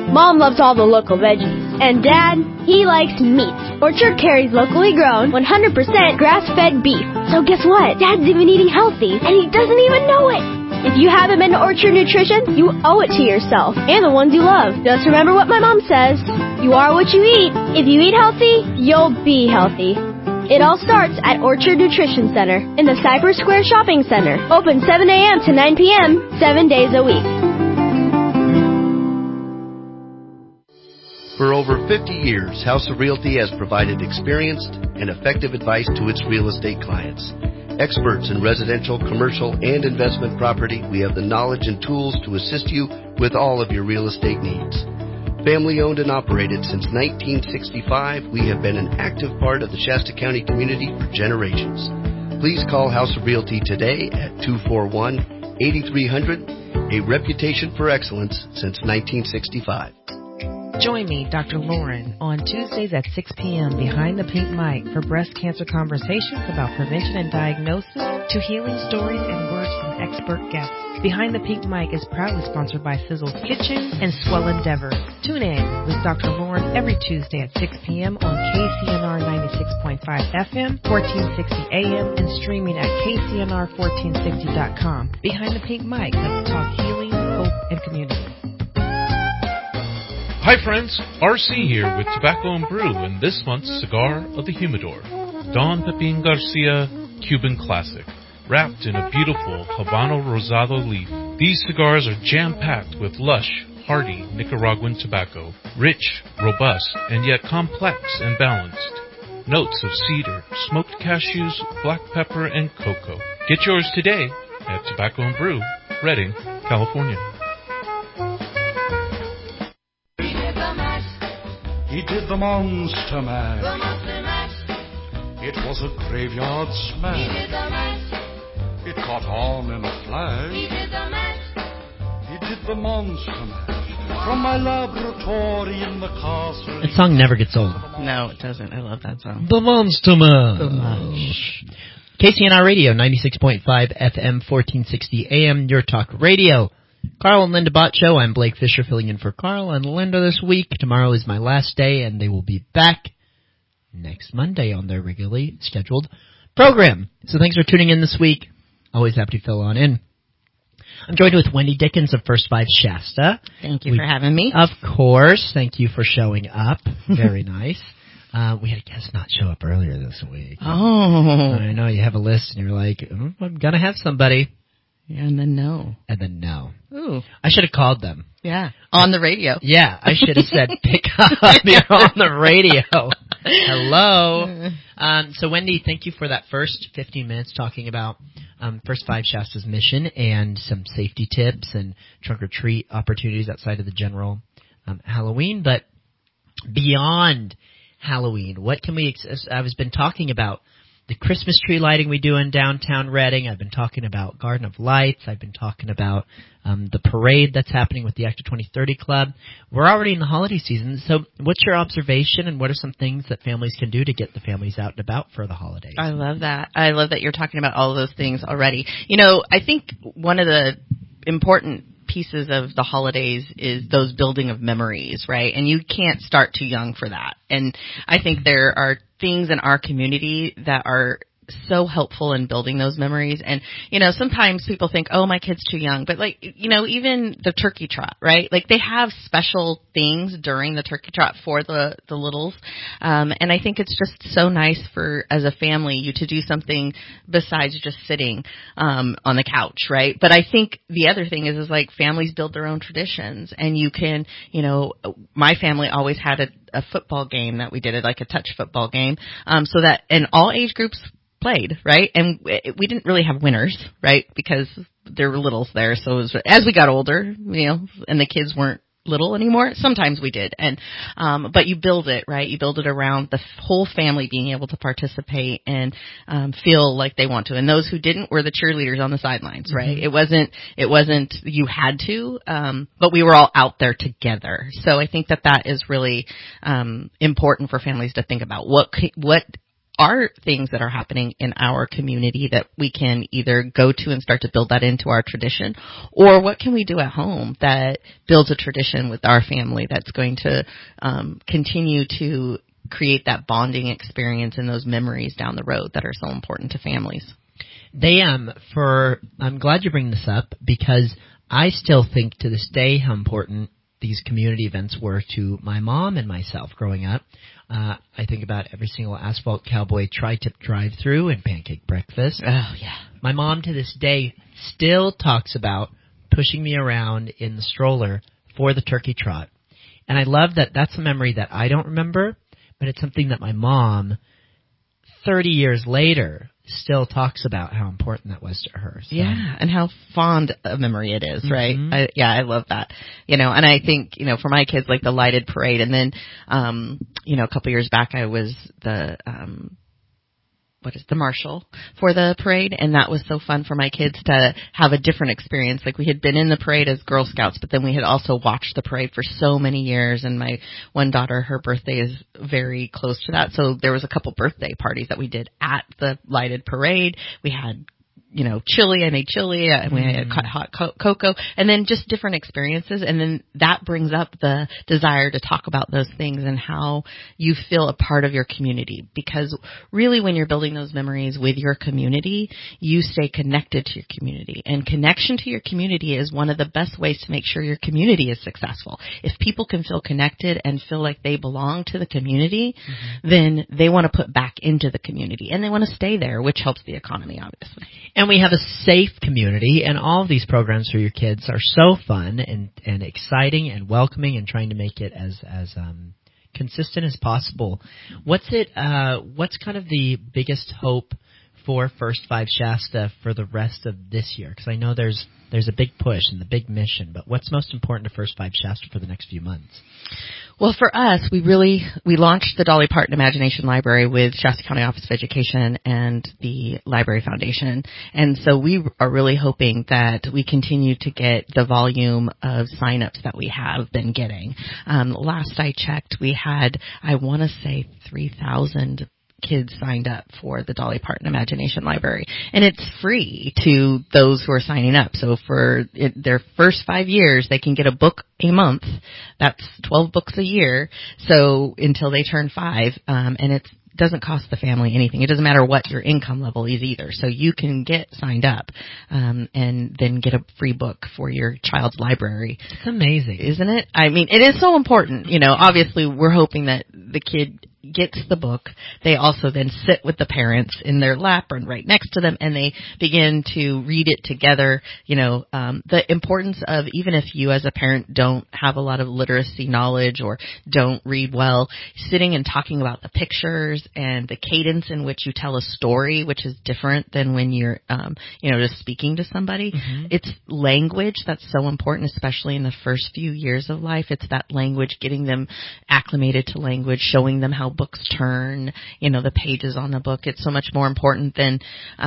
Mom loves all the local veggies. And Dad, he likes meat. Orchard carries locally grown, 100% grass-fed beef. So guess what? Dad's even eating healthy, and he doesn't even know it. If you haven't been to Orchard Nutrition, you owe it to yourself and the ones you love. Just remember what my mom says. You are what you eat. If you eat healthy, you'll be healthy. It all starts at Orchard Nutrition Center in the Cypress Square Shopping Center. Open 7 a.m. to 9 p.m., 7 days a week.
For over 50 years, House of Realty has provided experienced and effective advice to its real estate clients. Experts in residential, commercial, and investment property, we have the knowledge and tools to assist you with all of your real estate needs. Family owned and operated since 1965, we have been an active part of the Shasta County community for generations. Please call House of Realty today at 241-8300, a reputation for excellence since 1965.
Join me, Dr. Lauren, on Tuesdays at 6 p.m. behind the pink mic for breast cancer conversations about prevention and diagnosis to healing stories and words from expert guests. Behind the Pink Mic is proudly sponsored by Sizzle's Kitchen and Swell Endeavor. Tune in with Dr. Lauren every Tuesday at 6 p.m. on KCNR 96.5 FM, 1460 AM, and streaming at KCNR1460.com. Behind the Pink Mic, let's talk healing, hope, and community.
Hi friends, RC here with Tobacco and Brew and this month's Cigar of the Humidor, Don Pepin Garcia Cuban Classic, wrapped in a beautiful Habano Rosado leaf. These cigars are jam-packed with lush, hearty Nicaraguan tobacco, rich, robust, and yet complex and balanced. Notes of cedar, smoked cashews, black pepper, and cocoa. Get yours today at Tobacco and Brew, Redding, California.
He did the Monster Mash. It was a graveyard smash. It caught on in a flash. He did the Monster Mash. From my laboratory in the castle.
That song never gets old.
No, it doesn't. I love that song.
The Monster Mash. KCNR Radio, 96.5 FM, 1460 AM, Your Talk Radio. Carl and Linda Bott Show. I'm Blake Fisher filling in for Carl and Linda this week. Tomorrow is my last day, and they will be back next Monday on their regularly scheduled program. So thanks for tuning in this week. Always happy to fill on in. I'm joined with Wendy Dickens of First Five Shasta.
Thank you for having me.
Of course. Thank you for showing up. Very nice. We had a guest not show up earlier this week.
Oh.
I know you have a list, and you're like, I'm going to have somebody.
And then no. Ooh.
I should have called them.
Yeah. On the radio.
Yeah. I should have said, pick up. You're on the radio. Hello. So, Wendy, thank you for that first 15 minutes talking about First Five Shasta's mission and some safety tips and trunk-or-treat opportunities outside of the general Halloween. But beyond Halloween, what can we I've been talking about the Christmas tree lighting we do in downtown Redding. I've been talking about Garden of Lights. I've been talking about the parade that's happening with the Active 2030 Club. We're already in the holiday season, so what's your observation and what are some things that families can do to get the families out and about for the holidays?
I love that. I love that you're talking about all of those things already. You know, I think one of the important pieces of the holidays is those building of memories, right? And you can't start too young for that. And I think there are things in our community that are so helpful in building those memories. And, you know, sometimes people think, oh, my kid's too young. But, like, you know, even the turkey trot, right? Like, they have special things during the turkey trot for the littles. And I think it's just so nice for, as a family, you to do something besides just sitting on the couch, right? But I think the other thing is like families build their own traditions. And you can, you know, my family always had a football game that we did, like a touch football game, so that in all age groups played, right? And we didn't really have winners, right? Because there were littles there. So it was, as we got older, you know, and the kids weren't little anymore, sometimes we did. And, but you build it, right? You build it around the whole family being able to participate and, feel like they want to. And those who didn't were the cheerleaders on the sidelines, right? Mm-hmm. It wasn't you had to, but we were all out there together. So I think that is really, important for families to think about. What are things that are happening in our community that we can either go to and start to build that into our tradition, or what can we do at home that builds a tradition with our family that's going to continue to create that bonding experience and those memories down the road that are so important to families.
I'm glad you bring this up, because I still think to this day how important these community events were to my mom and myself growing up. I think about every single Asphalt Cowboy tri-tip drive-through and pancake breakfast.
Oh, yeah.
My mom to this day still talks about pushing me around in the stroller for the turkey trot. And I love that that's a memory that I don't remember, but it's something that my mom, 30 years later, still talks about how important that was to her. So.
Yeah, and how fond a memory it is, right? I love that. And I think, for my kids, like the lighted parade, and then, a couple years back I was the marshal for the parade, and that was so fun for my kids to have a different experience. Like, we had been in the parade as Girl Scouts, but then we had also watched the parade for so many years, and my one daughter, her birthday is very close to that, so there was a couple birthday parties that we did at the lighted parade. We had chili. I made chili, and we had hot cocoa, and then just different experiences. And then that brings up the desire to talk about those things and how you feel a part of your community. Because really, when you're building those memories with your community, you stay connected to your community. And connection to your community is one of the best ways to make sure your community is successful. If people can feel connected and feel like they belong to the community, then they want to put back into the community, and they want to stay there, which helps the economy, obviously.
And we have a safe community, and all of these programs for your kids are so fun and exciting and welcoming, and trying to make it as consistent as possible. What's kind of the biggest hope for First 5 Shasta for the rest of this year? Because I know there's a big push and the big mission, but what's most important to First 5 Shasta for the next few months?
Well, for us, we launched the Dolly Parton Imagination Library with Shasta County Office of Education and the Library Foundation. And so we are really hoping that we continue to get the volume of signups that we have been getting. Last I checked, we had, I want to say, 3,000 kids signed up for the Dolly Parton Imagination Library, and it's free to those who are signing up. So for their first 5 years, they can get a book a month. That's 12 books a year. So until they turn 5, and it doesn't cost the family anything. It doesn't matter what your income level is either. So you can get signed up, and then get a free book for your child's library.
It's amazing,
isn't it? I mean, it is so important. Obviously we're hoping that the kid gets the book. They also then sit with the parents in their lap or right next to them, and they begin to read it together. The importance of, even if you as a parent don't have a lot of literacy knowledge or don't read well, sitting and talking about the pictures and the cadence in which you tell a story, which is different than when you're, just speaking to somebody. It's language that's so important, especially in the first few years of life. It's that language, getting them acclimated to language, showing them how books turn, the pages on the book. It's so much more important than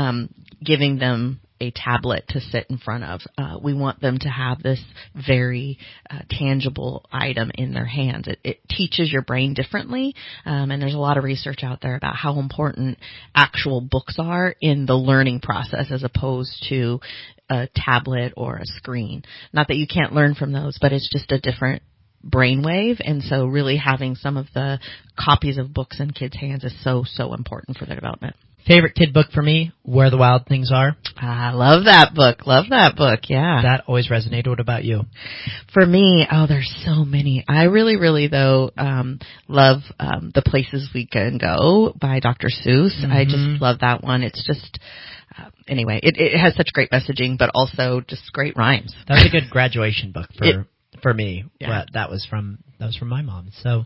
giving them a tablet to sit in front of. We want them to have this very tangible item in their hands. It teaches your brain differently, and there's a lot of research out there about how important actual books are in the learning process as opposed to a tablet or a screen. Not that you can't learn from those, but it's just a different brainwave, and so really having some of the copies of books in kids' hands is so important for their development.
Favorite kid book for me, Where the Wild Things Are.
I love that book. Yeah,
that always resonated. What about you?
For me, there's so many. I really though love The Places We Can Go by Dr. Seuss. I just love that one. It's just anyway, it has such great messaging, but also just great rhymes.
That's a good graduation book for me. Yeah. That was from my mom. So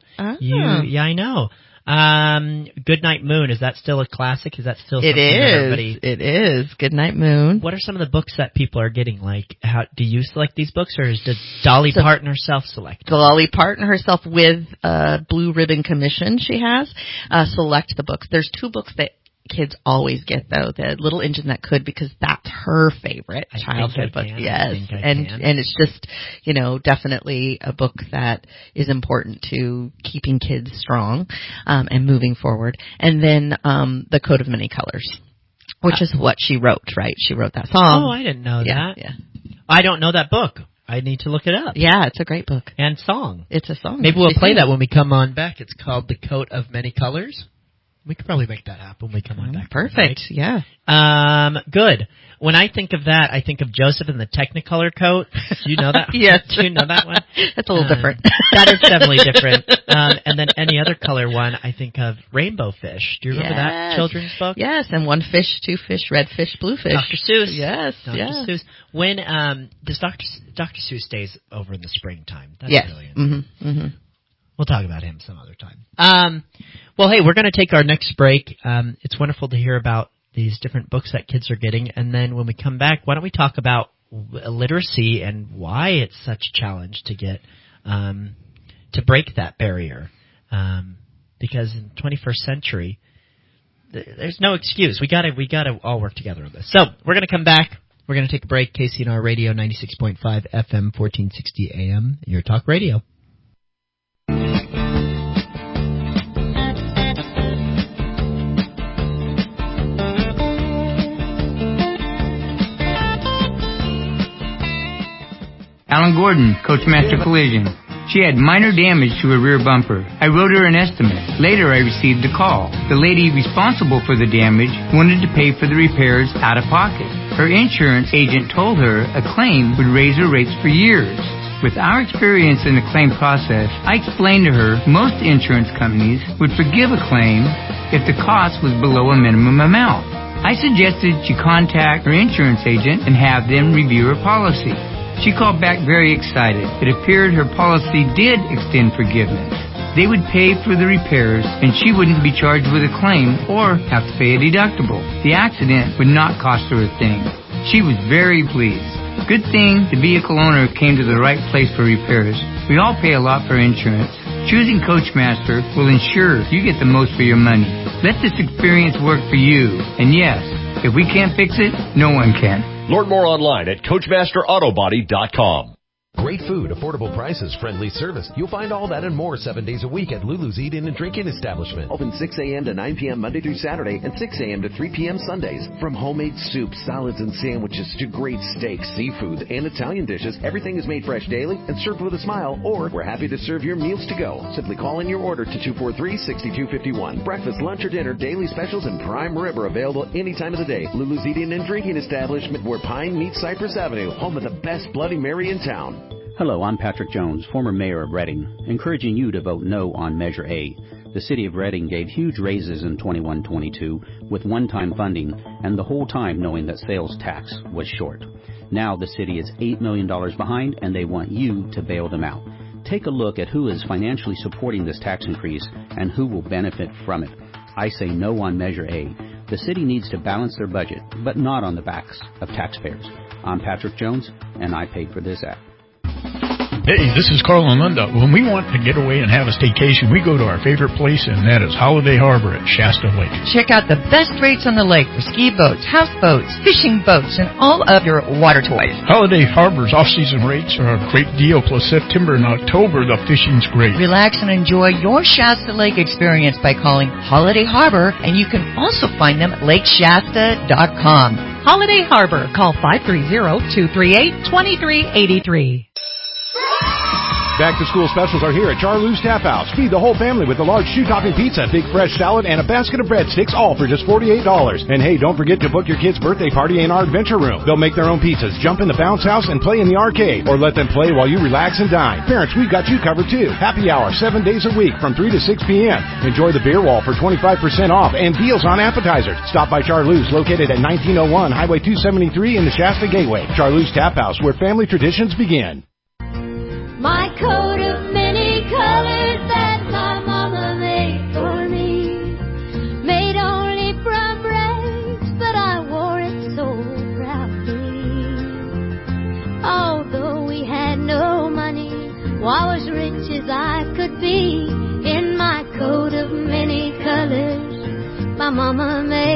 I know. Goodnight Moon, is that still a classic? Is that still something that everybody...
It is. Goodnight Moon.
What are some of the books that people are getting? Like, how do you select these books, or does Dolly Parton herself select?
Dolly Parton herself, with Blue Ribbon Commission she has, select the books. There's 2 books that kids always get, though, the Little Engine That Could, because that's her favorite childhood book. Yes, and it's just, definitely a book that is important to keeping kids strong and moving forward. And then The Coat of Many Colors, which is what she wrote, right? She wrote that song.
Oh, I didn't know that.
Yeah.
I don't know that book. I need to look it up.
Yeah, it's a great book.
And song.
It's a song.
Maybe we'll play that when we come on back. It's called The Coat of Many Colors. We could probably make that happen when we come on back.
Perfect. Yeah.
Good. When I think of that, I think of Joseph in the Technicolor coat. Do you know that?
Yes.
Do you know that one?
That's a little different.
That is definitely different. And then any other color one, I think of Rainbow Fish. Do you remember that children's book?
Yes, and One Fish, Two Fish, Red Fish, Blue Fish.
Dr. Seuss.
Yes.
Dr. Seuss. When does Dr. Seuss stays over in the springtime? That's brilliant.
Mm-hmm. Mm-hmm.
We'll talk about him some other time. Well, hey, we're going to take our next break. It's wonderful to hear about these different books that kids are getting. And then when we come back, why don't we talk about literacy and why it's such a challenge to get to break that barrier. Because in the 21st century, there's no excuse. We gotta all work together on this. So we're going to come back. We're going to take a break. KCNR Radio, 96.5 FM, 1460 AM, your talk radio.
Alan Gordon, Coachmaster Collision. She had minor damage to her rear bumper. I wrote her an estimate. Later, I received a call. The lady responsible for the damage wanted to pay for the repairs out of pocket. Her insurance agent told her a claim would raise her rates for years. With our experience in the claim process, I explained to her most insurance companies would forgive a claim if the cost was below a minimum amount. I suggested she contact her insurance agent and have them review her policy. She called back very excited. It appeared her policy did extend forgiveness. They would pay for the repairs, and she wouldn't be charged with a claim or have to pay a deductible. The accident would not cost her a thing. She was very pleased. Good thing the vehicle owner came to the right place for repairs. We all pay a lot for insurance. Choosing Coachmaster will ensure you get the most for your money. Let this experience work for you. And yes, if we can't fix it, no one can.
Learn more online at CoachmasterAutobody.com.
Great food, affordable prices, friendly service. You'll find all that and more 7 days a week at Lulu's Eat-In and Drink-In establishment.
Open 6 a.m. to 9 p.m. Monday through Saturday and 6 a.m. to 3 p.m. Sundays. From homemade soups, salads, and sandwiches to great steaks, seafoods, and Italian dishes, everything is made fresh daily and served with a smile, or we're happy to serve your meals to go. Simply call in your order to 243-6251. Breakfast, lunch, or dinner, daily specials, and prime rib are available any time of the day. Lulu's Eat-In and Drinking establishment where Pine meets Cypress Avenue, home of the best Bloody Mary in town.
Hello, I'm Patrick Jones, former mayor of Reading, encouraging you to vote no on Measure A. The city of Reading gave huge raises in 21-22 with one-time funding, and the whole time knowing that sales tax was short. Now the city is $8 million behind, and they want you to bail them out. Take a look at who is financially supporting this tax increase and who will benefit from it. I say no on Measure A. The city needs to balance their budget, but not on the backs of taxpayers. I'm Patrick Jones, and I paid for this ad.
Hey, this is Carl and Linda. When we want to get away and have a staycation, we go to our favorite place, and that is Holiday Harbor at Shasta Lake.
Check out the best rates on the lake for ski boats, houseboats, fishing boats, and all of your water toys.
Holiday Harbor's off-season rates are a great deal, plus September and October, the fishing's great.
Relax and enjoy your Shasta Lake experience by calling Holiday Harbor, and you can also find them at lakeshasta.com.
Holiday Harbor. Call 530-238-2383.
Back-to-school specials are here at Charlie's Tap House. Feed the whole family with a large shoe-topping pizza, big fresh salad, and a basket of breadsticks, all for just $48. And hey, don't forget to book your kid's birthday party in our adventure room. They'll make their own pizzas, jump in the bounce house, and play in the arcade. Or let them play while you relax and dine. Parents, we've got you covered too. Happy hour 7 days a week from 3 to 6 p.m. Enjoy the beer wall for 25% off and deals on appetizers. Stop by Charlie's, located at 1901 Highway 273 in the Shasta Gateway. Charlie's Tap House, where family traditions begin.
My coat of many colors that my mama made for me, made only from rags, but I wore it so proudly. Although we had no money, I was rich as I could be, in my coat of many colors my mama made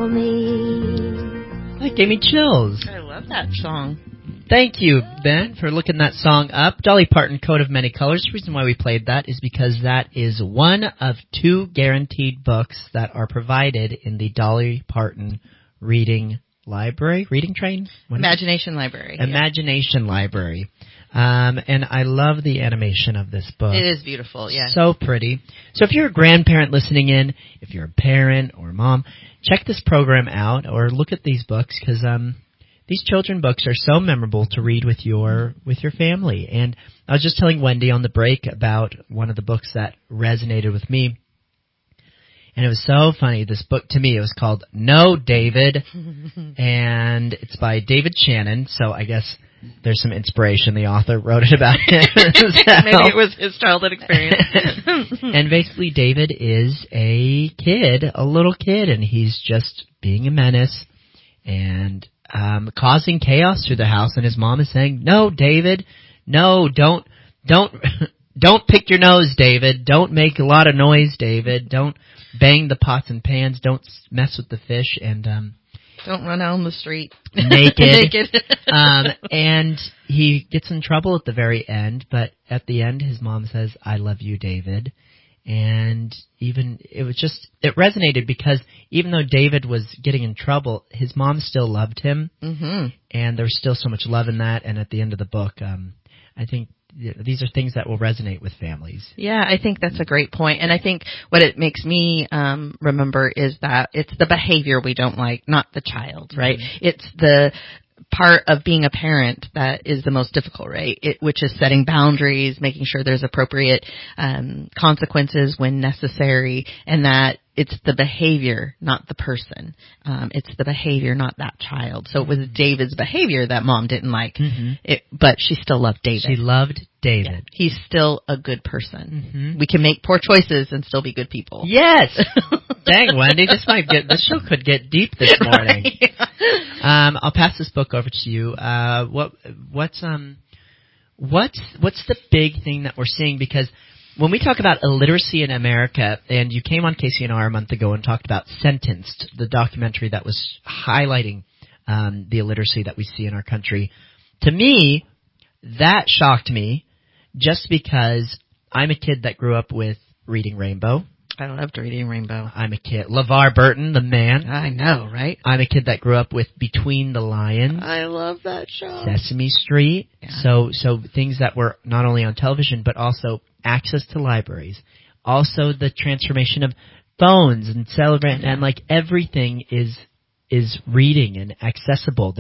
for me.
That gave me chills.
I love that song.
Thank you, Ben, for looking that song up. Dolly Parton, Coat of Many Colors. The reason why we played that is because that is one of 2 guaranteed books that are provided in the Dolly Parton reading library. Reading train?
Imagination Library.
Imagination Library. And I love the animation of this book.
It is beautiful, yeah.
So pretty. So if you're a grandparent listening in, if you're a parent or a mom, check this program out or look at these books because these children books are so memorable to read with your family. And I was just telling Wendy on the break about one of the books that resonated with me. And it was so funny. This book to me, it was called No, David. And it's by David Shannon. So I guess there's some inspiration. The author wrote it about him.
Maybe it was his childhood experience.
And basically David is a little kid, and he's just being a menace and causing chaos through the house. And his mom is saying, "No, David, no, don't pick your nose, David. Don't make a lot of noise, David. Don't bang the pots and pans. Don't mess with the fish." And
don't run out on the street
naked. And he gets in trouble at the very end, but at the end his mom says, "I love you, David." And it resonated because even though David was getting in trouble, his mom still loved him.
Mm-hmm.
And there was still so much love in that. And at the end of the book, I think these are things that will resonate with families.
Yeah, I think that's a great point. And I think what it makes me remember is that it's the behavior we don't like, not the child, right? Mm-hmm. It's the part of being a parent that is the most difficult, right? Which is setting boundaries, making sure there's appropriate consequences when necessary, and that it's the behavior, not the person. It's the behavior, not that child. So it was David's behavior that mom didn't like, but she still loved David.
She loved David.
Yeah. He's still a good person. Mm-hmm. We can make poor choices and still be good people.
Yes. Dang, Wendy, this show could get deep this morning. Yeah. I'll pass this book over to you. What's the big thing that we're seeing? Because when we talk about illiteracy in America, and you came on KCNR a month ago and talked about Sentenced, the documentary that was highlighting the illiteracy that we see in our country, to me, that shocked me just because I'm a kid that grew up with Reading Rainbow.
I loved Reading Rainbow.
I'm a kid. LeVar Burton, the man.
I know, right?
I'm a kid that grew up with Between the Lions.
I love that show.
Sesame Street. Yeah. So things that were not only on television, but also access to libraries. Also the transformation of phones and celebrate, and like everything is reading and accessible.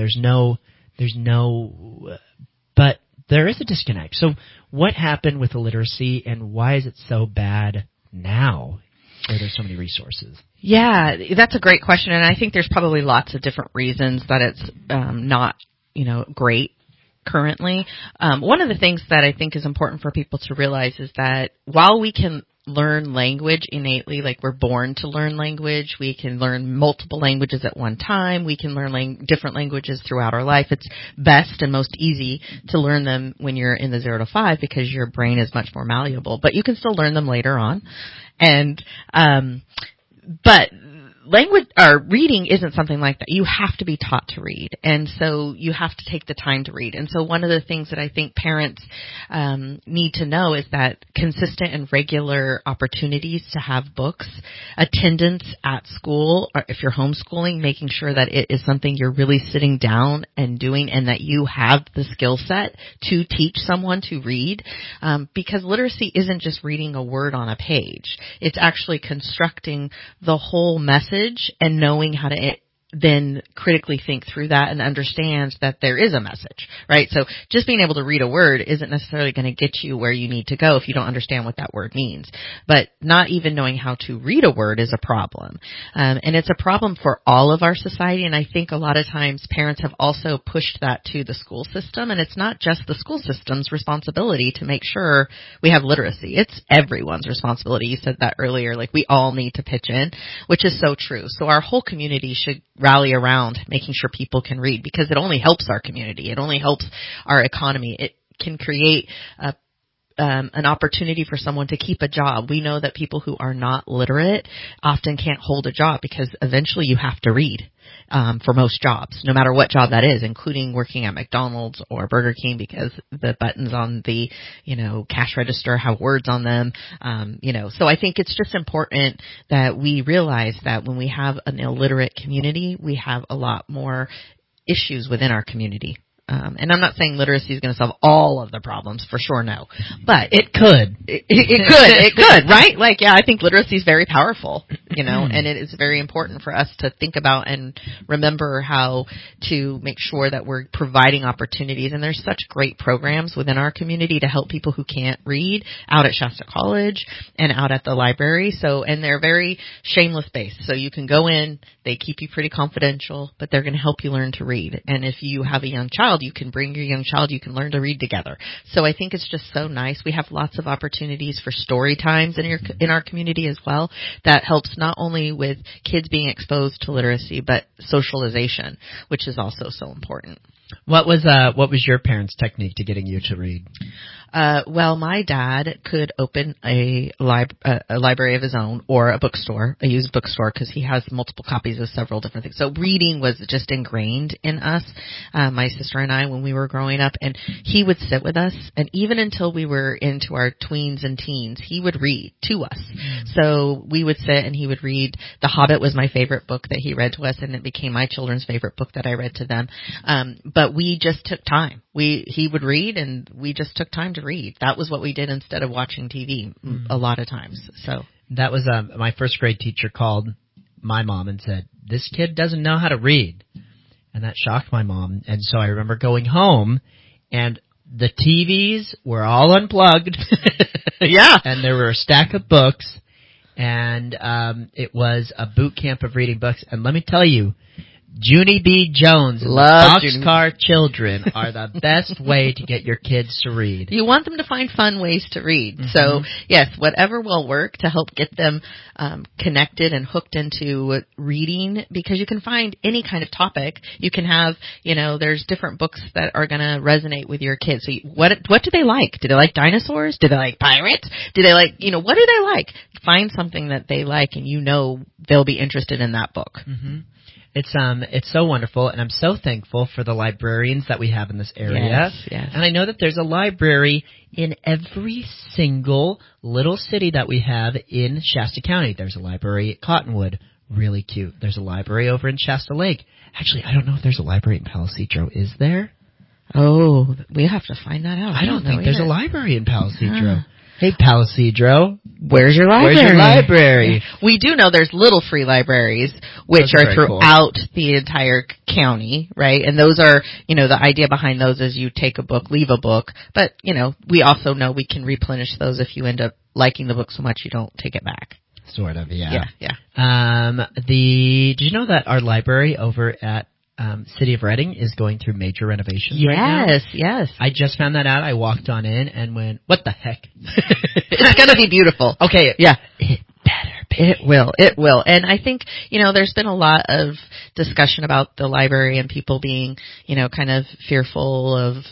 But there is a disconnect. So what happened with illiteracy, and why is it so bad now where there's so many resources?
Yeah, that's a great question, and I think there's probably lots of different reasons that it's not, great currently. One of the things that I think is important for people to realize is that while we can learn language innately, like we're born to learn language, we can learn multiple languages at one time, we can learn different languages throughout our life. It's best and most easy to learn them when you're in the 0 to 5 because your brain is much more malleable, but you can still learn them later on. And but language or reading isn't something like that. You have to be taught to read, and so you have to take the time to read. And so one of the things that I think parents need to know is that consistent and regular opportunities to have books, attendance at school, or if you're homeschooling, making sure that it is something you're really sitting down and doing, and that you have the skill set to teach someone to read, because literacy isn't just reading a word on a page. It's actually constructing the whole message and knowing how to then critically think through that and understand that there is a message, right? So just being able to read a word isn't necessarily going to get you where you need to go if you don't understand what that word means. But not even knowing how to read a word is a problem. And it's a problem for all of our society. And I think a lot of times parents have also pushed that to the school system. And it's not just the school system's responsibility to make sure we have literacy. It's everyone's responsibility. You said that earlier, like we all need to pitch in, which is so true. So our whole community should rally around making sure people can read, because it only helps our community. It only helps our economy. It can create an opportunity for someone to keep a job. We know that people who are not literate often can't hold a job because eventually you have to read for most jobs, no matter what job that is, including working at McDonald's or Burger King, because the buttons on the, cash register have words on them. So I think it's just important that we realize that when we have an illiterate community, we have a lot more issues within our community. And I'm not saying literacy is going to solve all of the problems, for sure, no. But
it could.
It could, right? Like, yeah, I think literacy is very powerful, and it is very important for us to think about and remember how to make sure that we're providing opportunities. And there's such great programs within our community to help people who can't read out at Shasta College and out at the library. And they're very shameless based. So you can go in, they keep you pretty confidential, but they're going to help you learn to read. And if you have a young child, you can bring your young child, you can learn to read together. So I think it's just so nice. We have lots of opportunities for story times in our community as well. That helps not only with kids being exposed to literacy, but socialization, which is also so important.
What was your parents' technique to getting you to read?
Well, my dad could open a library of his own or a bookstore, a used bookstore, because he has multiple copies of several different things. So reading was just ingrained in us, my sister and I, when we were growing up. And he would sit with us, and even until we were into our tweens and teens, he would read to us. So we would sit and he would read. The Hobbit was my favorite book that he read to us, and it became my children's favorite book that I read to them. But we just took time. He would read, and we just took time to read. That was what we did instead of watching TV a lot of times. So
that was my first grade teacher called my mom and said, "This kid doesn't know how to read," and that shocked my mom. And so I remember going home, and the TVs were all unplugged.
Yeah,
and there were a stack of books, and it was a boot camp of reading books. And let me tell you, Junie B. Jones and the Boxcar Children are the best way to get your kids to read.
You want them to find fun ways to read. Mm-hmm. So, yes, whatever will work to help get them connected and hooked into reading, because you can find any kind of topic. You can have, there's different books that are going to resonate with your kids. So what do they like? Do they like dinosaurs? Do they like pirates? Do they like, what do they like? Find something that they like, and they'll be interested in that book.
Mm-hmm. It's so wonderful, and I'm so thankful for the librarians that we have in this area.
Yes.
And I know that there's a library in every single little city that we have in Shasta County. There's a library at Cottonwood, really cute. There's a library over in Shasta Lake. Actually, I don't know if there's a library in Palo Cedro. Is there?
Oh, we have to find that out.
I don't think there's a library in Palo Cedro. Hey, Palo Cedro.
Where's your library?
Where's your library?
We do know there's little free libraries, which are throughout the entire county, right? And those are, the idea behind those is you take a book, leave a book. But, we also know we can replenish those if you end up liking the book so much you don't take it back.
Sort of, yeah.
Yeah.
Did you know that our library over at City of Reading is going through major renovations right now?
Yes.
I just found that out. I walked on in and went, what the heck?
It's going to be beautiful.
Okay.
Yeah.
It better be.
It will. And I think, there's been a lot of discussion about the library and people being, kind of fearful of,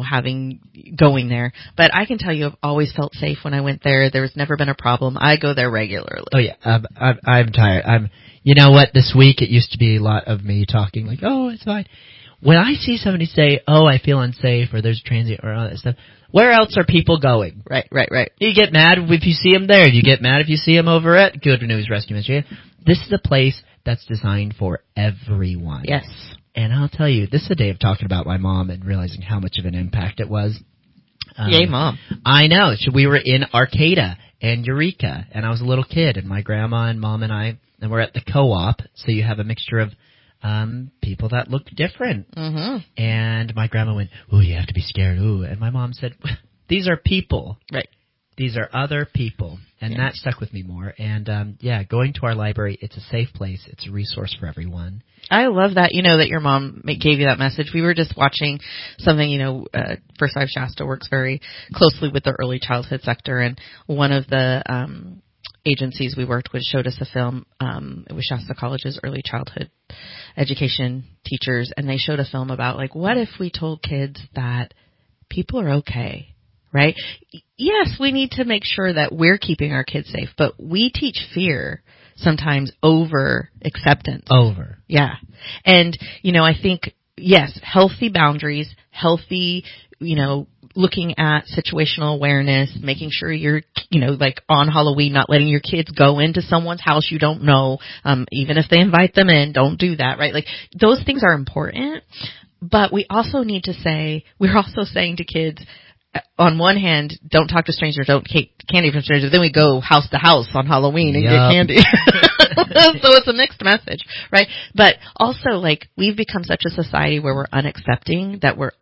going there. But I can tell you, I've always felt safe when I went there. There's never been a problem. I go there regularly.
Oh, yeah. I'm tired. You know what? This week it used to be a lot of me talking like, oh, it's fine. When I see somebody say, oh, I feel unsafe, or there's transient or all that stuff, where else are people going?
Right.
You get mad if you see them there. You get mad if you see them over at Good News Rescue Ministry. This is a place that's designed for everyone.
Yes.
And I'll tell you, this is a day of talking about my mom and realizing how much of an impact it was.
Yay, Mom.
I know. So we were in Arcata and Eureka, and I was a little kid, and my grandma and Mom and I, and we're at the co-op, so you have a mixture of people that look different.
Mm-hmm.
And my grandma went, ooh, you have to be scared, ooh. And my mom said, these are people.
Right.
These are other people. And that stuck with me more. And, going to our library, it's a safe place. It's a resource for everyone.
I love that, that your mom gave you that message. We were just watching something, First Life Shasta works very closely with the early childhood sector. And one of the agencies we worked with showed us a film. It was Shasta College's early childhood education teachers, and they showed a film about, what if we told kids that people are okay? right? Yes, we need to make sure that we're keeping our kids safe, but we teach fear sometimes over acceptance. Yeah. And, I think, yes, healthy boundaries, healthy, looking at situational awareness, making sure you're, like on Halloween, not letting your kids go into someone's house you don't know, even if they invite them in, don't do that, right? Like, those things are important, but we also need to say, we're also saying to kids, on one hand, don't talk to strangers, don't candy from strangers. Then we go house to house on Halloween and get candy. So it's a mixed message, right? But also, like, we've become such a society where we're unaccepting, that we're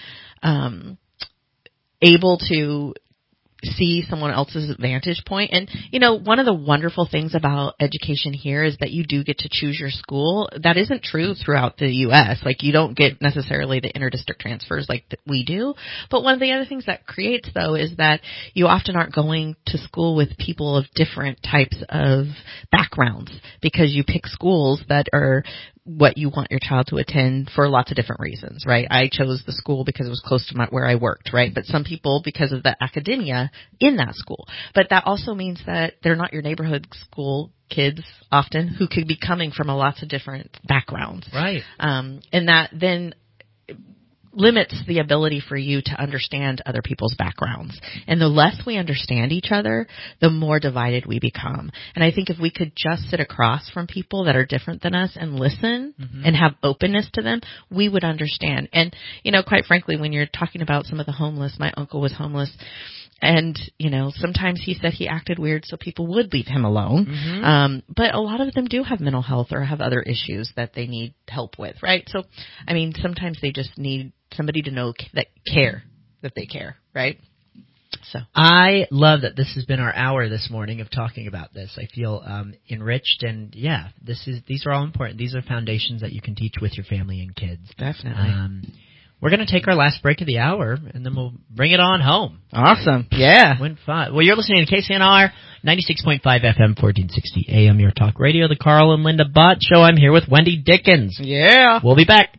able to see someone else's vantage point. And, one of the wonderful things about education here is that you do get to choose your school. That isn't true throughout the U.S. Like, you don't get necessarily the interdistrict transfers like we do. But one of the other things that creates, though, is that you often aren't going to school with people of different types of backgrounds, because you pick schools that are what you want your child to attend for lots of different reasons, right? I chose the school because it was close to where I worked, right? But some people because of the academia in that school. But that also means that they're not your neighborhood school kids often, who could be coming from lots of different backgrounds.
Right.
And that then limits the ability for you to understand other people's backgrounds. And the less we understand each other, the more divided we become. And I think if we could just sit across from people that are different than us and listen and have openness to them, we would understand. And, quite frankly, when you're talking about some of the homeless, my uncle was homeless. And, sometimes he said he acted weird so people would leave him alone. But a lot of them do have mental health or have other issues that they need help with, right? So, sometimes they just need somebody to know that they care, right? So
I love that this has been our hour this morning of talking about this. I feel enriched, and these are all important. These are foundations that you can teach with your family and kids.
Definitely.
We're going to take our last break of the hour, and then we'll bring it on home.
Awesome. Yeah.
Went fun. Well, you're listening to KCNR, 96.5 FM, 1460 AM, your talk radio, the Carl and Linda Bott Show. I'm here with Wendy Dickens.
Yeah.
We'll be back.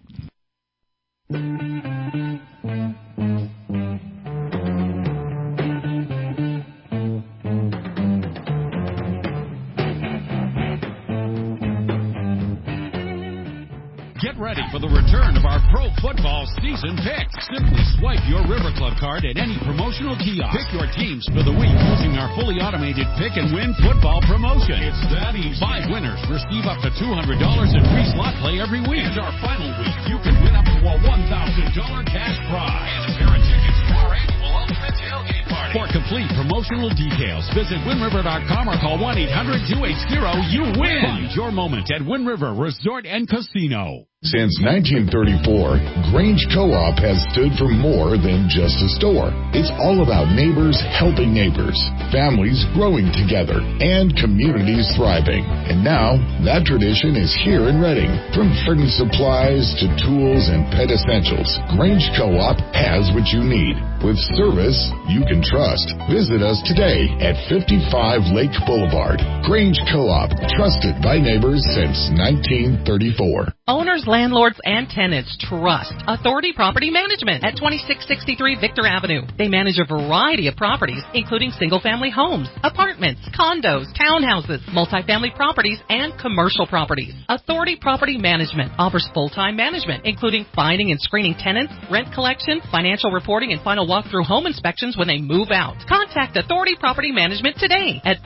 Get ready for the return of our pro football season picks. Simply swipe your River Club card at any promotional kiosk. Pick your teams for the week using our fully automated pick and win football promotion. It's that easy. 5 winners receive up to $200 in free slot play every week. And our final week, you can win up to a $1,000 cash prize and a pair of tickets to our annual Ultimate Tailgate Party. For complete promotional details, visit WinRiver.com or call 1-800-280-YOU-WIN. Find your moment at Wind River Resort and Casino.
Since 1934, Grange Co-op has stood for more than just a store. It's all about neighbors helping neighbors, families growing together, and communities thriving. And now, that tradition is here in Reading. From garden supplies to tools and pet essentials, Grange Co-op has what you need. With service you can trust. Visit us today at 55 Lake Boulevard. Grange Co-op, trusted by neighbors since 1934.
Owners, landlords, and tenants trust Authority Property Management at 2663 Victor Avenue. They manage a variety of properties, including single-family homes, apartments, condos, townhouses, multifamily properties, and commercial properties. Authority Property Management offers full-time management, including finding and screening tenants, rent collection, financial reporting, and final walkthrough home inspections when they move out. Contact Authority Property Management today at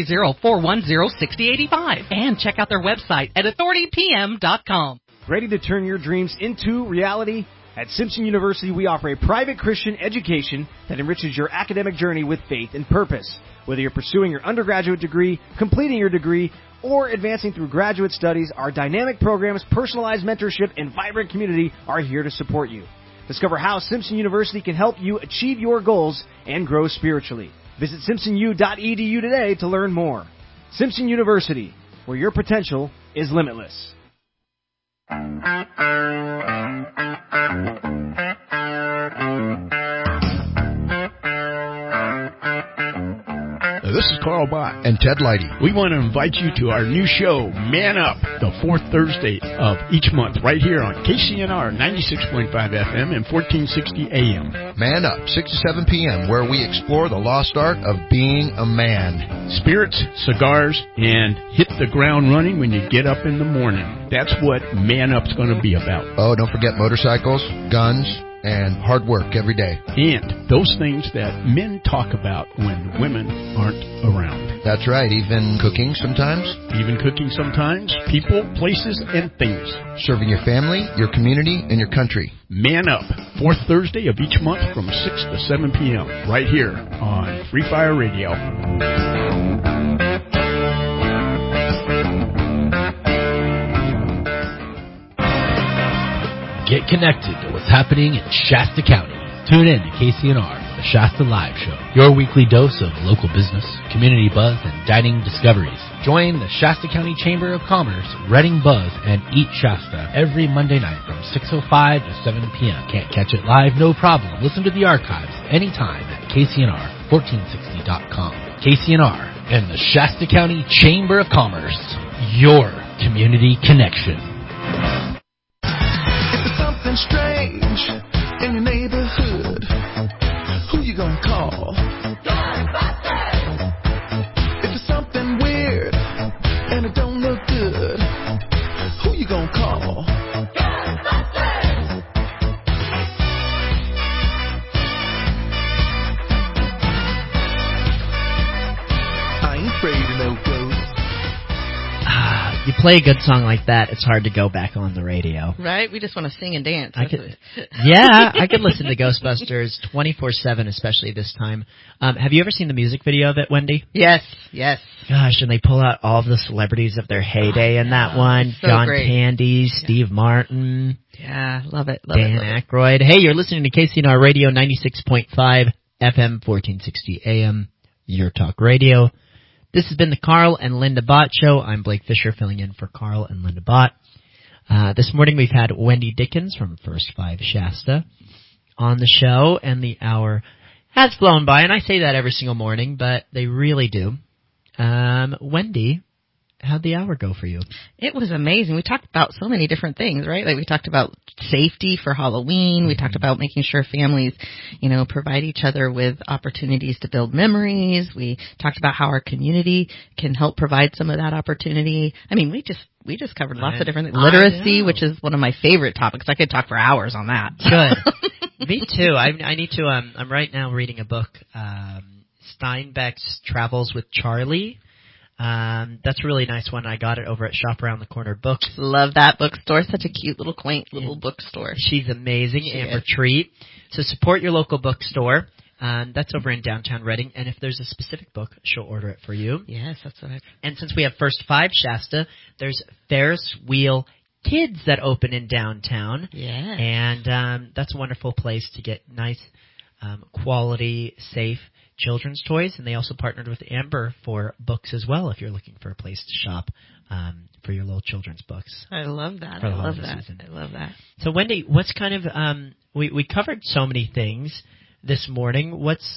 530-410-6085 and check out their website at authoritypm.com.
Ready to turn your dreams into reality? At Simpson University, we offer a private Christian education that enriches your academic journey with faith and purpose. Whether you're pursuing your undergraduate degree, completing your degree, or advancing through graduate studies, our dynamic programs, personalized mentorship, and vibrant community are here to support you. Discover how Simpson University can help you achieve your goals and grow spiritually. Visit simpsonu.edu today to learn more. Simpson University, where your potential is limitless.
This is
Carl Bott.
And Ted Leidy.
We want to invite you to our new show, Man Up, the fourth Thursday of each month, right here on KCNR 96.5 FM and 1460 AM.
Man Up, 6 to 7 p.m., where we explore the lost art of being a man.
Spirits, cigars, and hit the ground running when you get up in the morning. That's what Man Up's going to be about.
Oh, don't forget motorcycles, guns, and hard work every day.
And those things that men talk about when women aren't around.
That's right, even cooking sometimes.
Even cooking sometimes. People, places, and things.
Serving your family, your community, and your country.
Man Up, fourth Thursday of each month from 6 to 7 p.m. right here on Free Fire Radio.
Get connected to what's happening in Shasta County. Tune in to KCNR, the Shasta Live Show, your weekly dose of local business, community buzz, and dining discoveries. Join the Shasta County Chamber of Commerce, Reading Buzz, and Eat Shasta every Monday night from 6:05 to 7 p.m. Can't catch it live? No problem. Listen to the archives anytime at KCNR1460.com. KCNR and the Shasta County Chamber of Commerce, your community connection.
Strange in your neighborhood, who you gonna call? Ghostbusters! If it's something weird and it don't look good, who you gonna call? Ghostbusters! I ain't afraid of no ghosts.
You play a good song like that, it's hard to go back on the radio.
Right? We just want to sing and dance.
I could listen to Ghostbusters 24/7, especially this time. Have you ever seen the music video of it, Wendy?
Yes.
Gosh, and they pull out all of the celebrities of their heyday in that one.
So
John
great.
Candy, Steve Martin.
Yeah, love it.
Dan Aykroyd. Hey, you're listening to KCNR Radio 96.5 FM 1460 AM, your talk radio. This has been the Carl and Linda Bott Show. I'm Blake Fisher, filling in for Carl and Linda Bott. This morning we've had Wendy Dickens from First 5 Shasta on the show, and the hour has flown by, and I say that every single morning, but they really do. Wendy, how'd the hour go for you?
It was amazing. We talked about so many different things, right? Like we talked about safety for Halloween. We talked about making sure families, provide each other with opportunities to build memories. We talked about how our community can help provide some of that opportunity. I mean, we just covered lots of different things. Literacy, which is one of my favorite topics. I could talk for hours on that.
Good. Me too. I need to, I'm right now reading a book, Steinbeck's Travels with Charlie. That's a really nice one. I got it over at Shop Around the Corner Books.
Love that bookstore. Such a cute little quaint little bookstore.
She's amazing. Amber Treat. So support your local bookstore. That's over in downtown Reading. And if there's a specific book, she'll order it for you.
Yes, that's what
And since we have First 5 Shasta, there's Ferris Wheel Kids that open in downtown.
Yeah.
And that's a wonderful place to get nice, quality, safe children's toys, and they also partnered with Amber for books as well if you're looking for a place to shop for your little children's books.
I love that.
I
love that.
So Wendy, what's kind of we covered so many things this morning.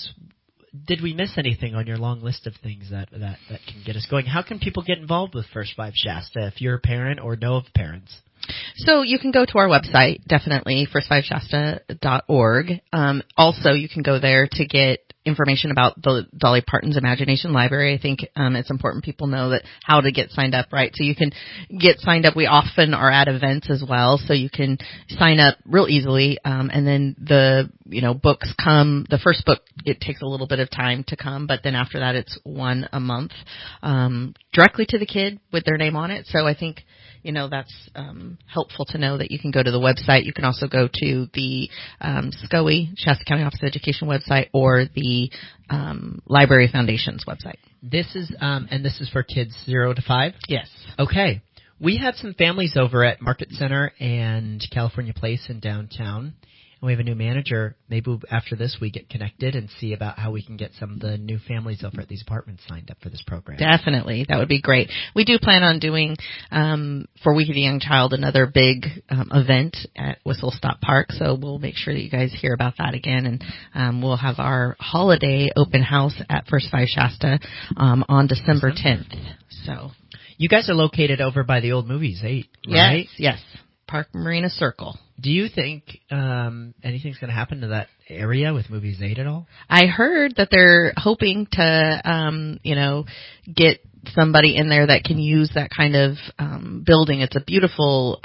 Did we miss anything on your long list of things that can get us going? How can people get involved with First 5 Shasta if you're a parent or know of parents?
So you can go to our website, definitely, first5shasta.org. Also, you can go there to get information about the Dolly Parton's Imagination Library. I think it's important people know that how to get signed up, right? So you can get signed up. We often are at events as well, so you can sign up real easily. And then the books come. The first book, it takes a little bit of time to come, but then after that, it's one a month directly to the kid with their name on it. So I think that's helpful to know that you can go to the website. You can also go to the SCOE, Shasta County Office of Education website, or the Library Foundation's website.
This is for kids 0 to 5?
Yes.
Okay. We had some families over at Market Center and California Place in downtown, we have a new manager. Maybe after this we get connected and see about how we can get some of the new families over at these apartments signed up for this program.
Definitely. That would be great. We do plan on doing, for Week of the Young Child, another big event at Whistle Stop Park. So we'll make sure that you guys hear about that again. And we'll have our holiday open house at First 5 Shasta on December 10th. So
you guys are located over by the old Movies 8, right?
Yes. Park Marina Circle.
Do you think anything's going to happen to that area with Movies 8 at all?
I heard that they're hoping to, get somebody in there that can use that kind of building. It's a beautiful,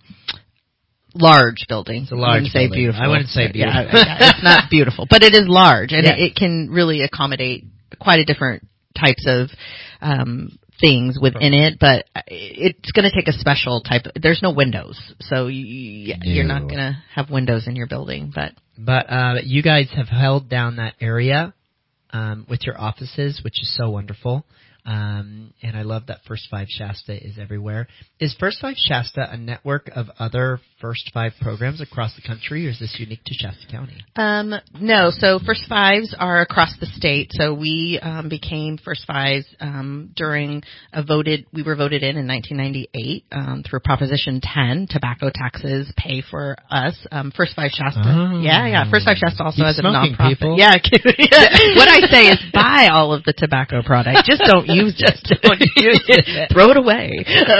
large building.
It's a large building.
Beautiful.
I wouldn't say beautiful.
Yeah, it's not beautiful, but it is large, and it can really accommodate quite a different types of things within it, but it's going to take a special type. There's no windows, so you're not going to have windows in your building.
But you guys have held down that area with your offices, which is so wonderful. And I love that First 5 Shasta is everywhere. Is First 5 Shasta a network of other First 5 programs across the country, or is this unique to Shasta County?
No. So First 5s are across the state. So we became First 5s during we were voted in 1998 through Proposition 10, tobacco taxes pay for us. First 5 Shasta.
Oh.
Yeah. First 5 Shasta also has a nonprofit.
People.
Yeah. What I say is buy all of the tobacco product. Just don't use it.
Don't use it.
Throw it away.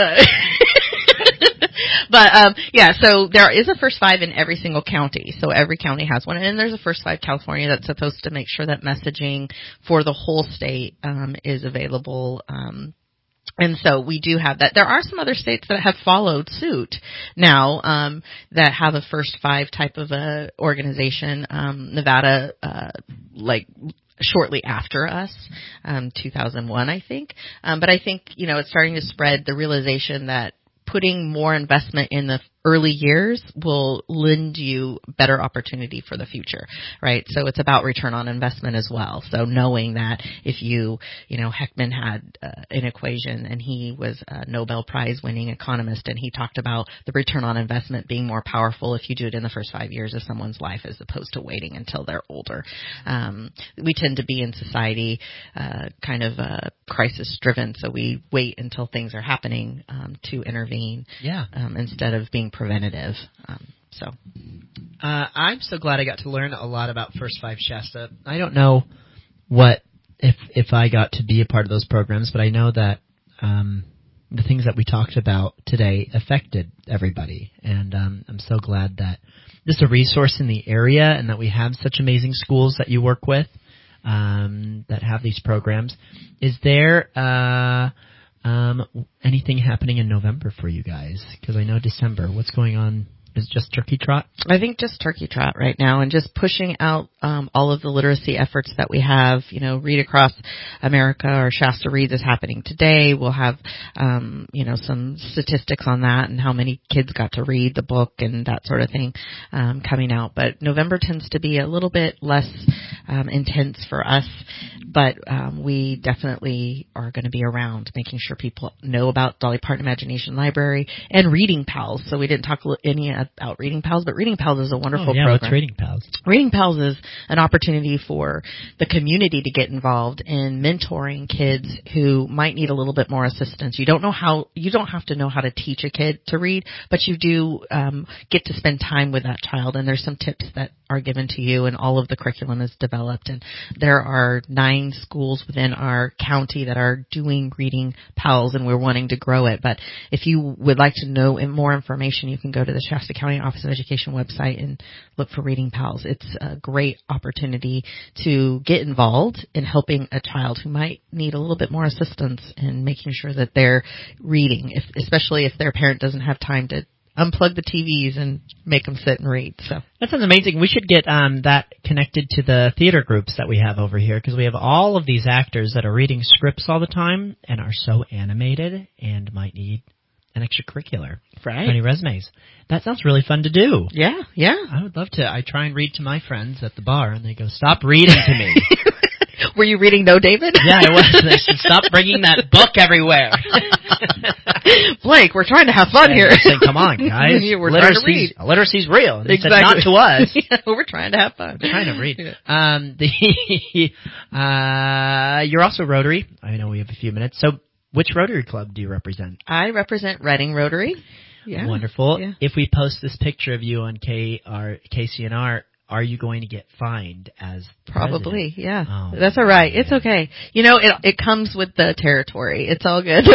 But so there is a First 5 in every single county. So every county has one, and there's a First 5 California that's supposed to make sure that messaging for the whole state is available. And so we do have that. There are some other states that have followed suit now that have a First 5 type of a organization. Nevada, shortly after us, 2001, I think. But I think, it's starting to spread the realization that putting more investment in the early years will lend you better opportunity for the future, right? So it's about return on investment as well. So knowing that if Heckman had an equation, and he was a Nobel Prize winning economist, and he talked about the return on investment being more powerful if you do it in the first 5 years of someone's life as opposed to waiting until they're older. We tend to be in society kind of crisis driven, so we wait until things are happening to intervene instead of being preventative.
I'm so glad I got to learn a lot about First 5 Shasta. I don't know what if I got to be a part of those programs, but I know that the things that we talked about today affected everybody, and I'm so glad that this is a resource in the area and that we have such amazing schools that you work with that have these programs. Is there anything happening in November for you guys? Because I know December. What's going on? Is it just Turkey Trot?
I think just Turkey Trot right now, and just pushing out all of the literacy efforts that we have. Read Across America, or Shasta Reads, is happening today. We'll have some statistics on that and how many kids got to read the book and that sort of thing coming out. But November tends to be a little bit less intense for us, but we definitely are going to be around making sure people know about Dolly Parton Imagination Library and Reading Pals. So we didn't talk any about Reading Pals, but Reading Pals is a wonderful program.
What's Reading Pals?
Reading Pals is an opportunity for the community to get involved in mentoring kids who might need a little bit more assistance. You don't have to know how to teach a kid to read, but you do get to spend time with that child, and there's some tips that are given to you, and all of the curriculum is developed. And there are 9 schools within our county that are doing Reading Pals, and we're wanting to grow it. But if you would like to know more information, you can go to the Shasta County Office of Education website and look for Reading Pals. It's a great opportunity to get involved in helping a child who might need a little bit more assistance in making sure that they're reading, especially if their parent doesn't have time to unplug the TVs and make them sit and read. So
that sounds amazing. We should get that connected to the theater groups that we have over here, because we have all of these actors that are reading scripts all the time and are so animated and might need an extracurricular.
Right.
Any resumes. That sounds really fun to do.
Yeah.
I would love to. I try and read to my friends at the bar, and they go, "Stop reading to me."
Were you reading No David?
Yeah, I was. They should stop bringing that book everywhere.
Blake, we're trying to have fun here.
Saying, come on, guys.
We're trying to read.
Literacy's real. They
Exactly.
said not to us.
We're trying to have fun.
We're trying to read. You're also Rotary. I know we have a few minutes. So which Rotary Club do you represent?
I represent Reading Rotary. Yeah.
Wonderful.
Yeah.
If we post this picture of you on KCNR, are you going to get fined as
Probably,
president?
yeah.
Oh,
that's all right. It's okay. It comes with the territory. It's all good.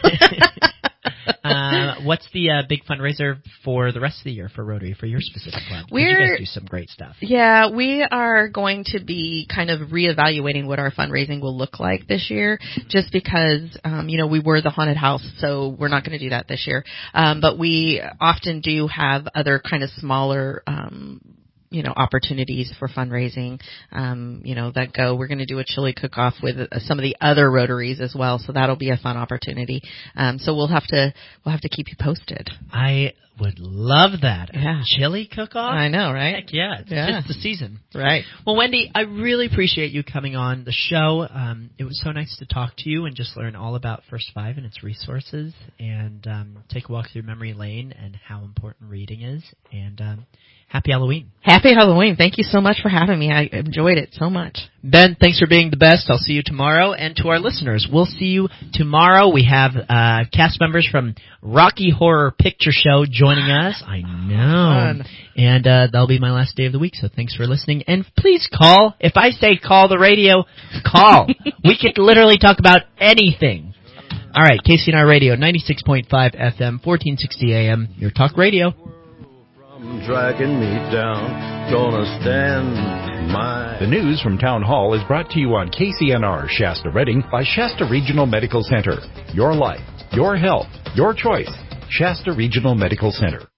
What's the big fundraiser for the rest of the year for Rotary, for your specific club? You guys do some great stuff.
Yeah, we are going to be kind of reevaluating what our fundraising will look like this year, just because, we were the haunted house, so we're not going to do that this year. But we often do have other kind of smaller, opportunities for fundraising, that go. We're going to do a chili cook-off with some of the other Rotaries as well, so that'll be a fun opportunity. So we'll have to keep you posted.
I would love that.
Yeah.
A chili cook-off?
I know, right?
Heck yeah. It's just the season.
Right.
Well, Wendy, I really appreciate you coming on the show. It was so nice to talk to you and just learn all about First Five and its resources and take a walk through memory lane and how important reading is. And happy Halloween.
Happy Halloween. Thank you so much for having me. I enjoyed it so much.
Ben, thanks for being the best. I'll see you tomorrow. And to our listeners, we'll see you tomorrow. We have cast members from Rocky Horror Picture Show joining us. I know.
Fun.
And that'll be my last day of the week, so thanks for listening. And please call. If I say call the radio, call. We could literally talk about anything. All right, KCNR Radio, 96.5 FM, 1460 AM, your talk radio.
Dragging me down, gonna stand my...
The news from Town Hall is brought to you on KCNR Shasta Reading by Shasta Regional Medical Center. Your life, your health, your choice. Shasta Regional Medical Center.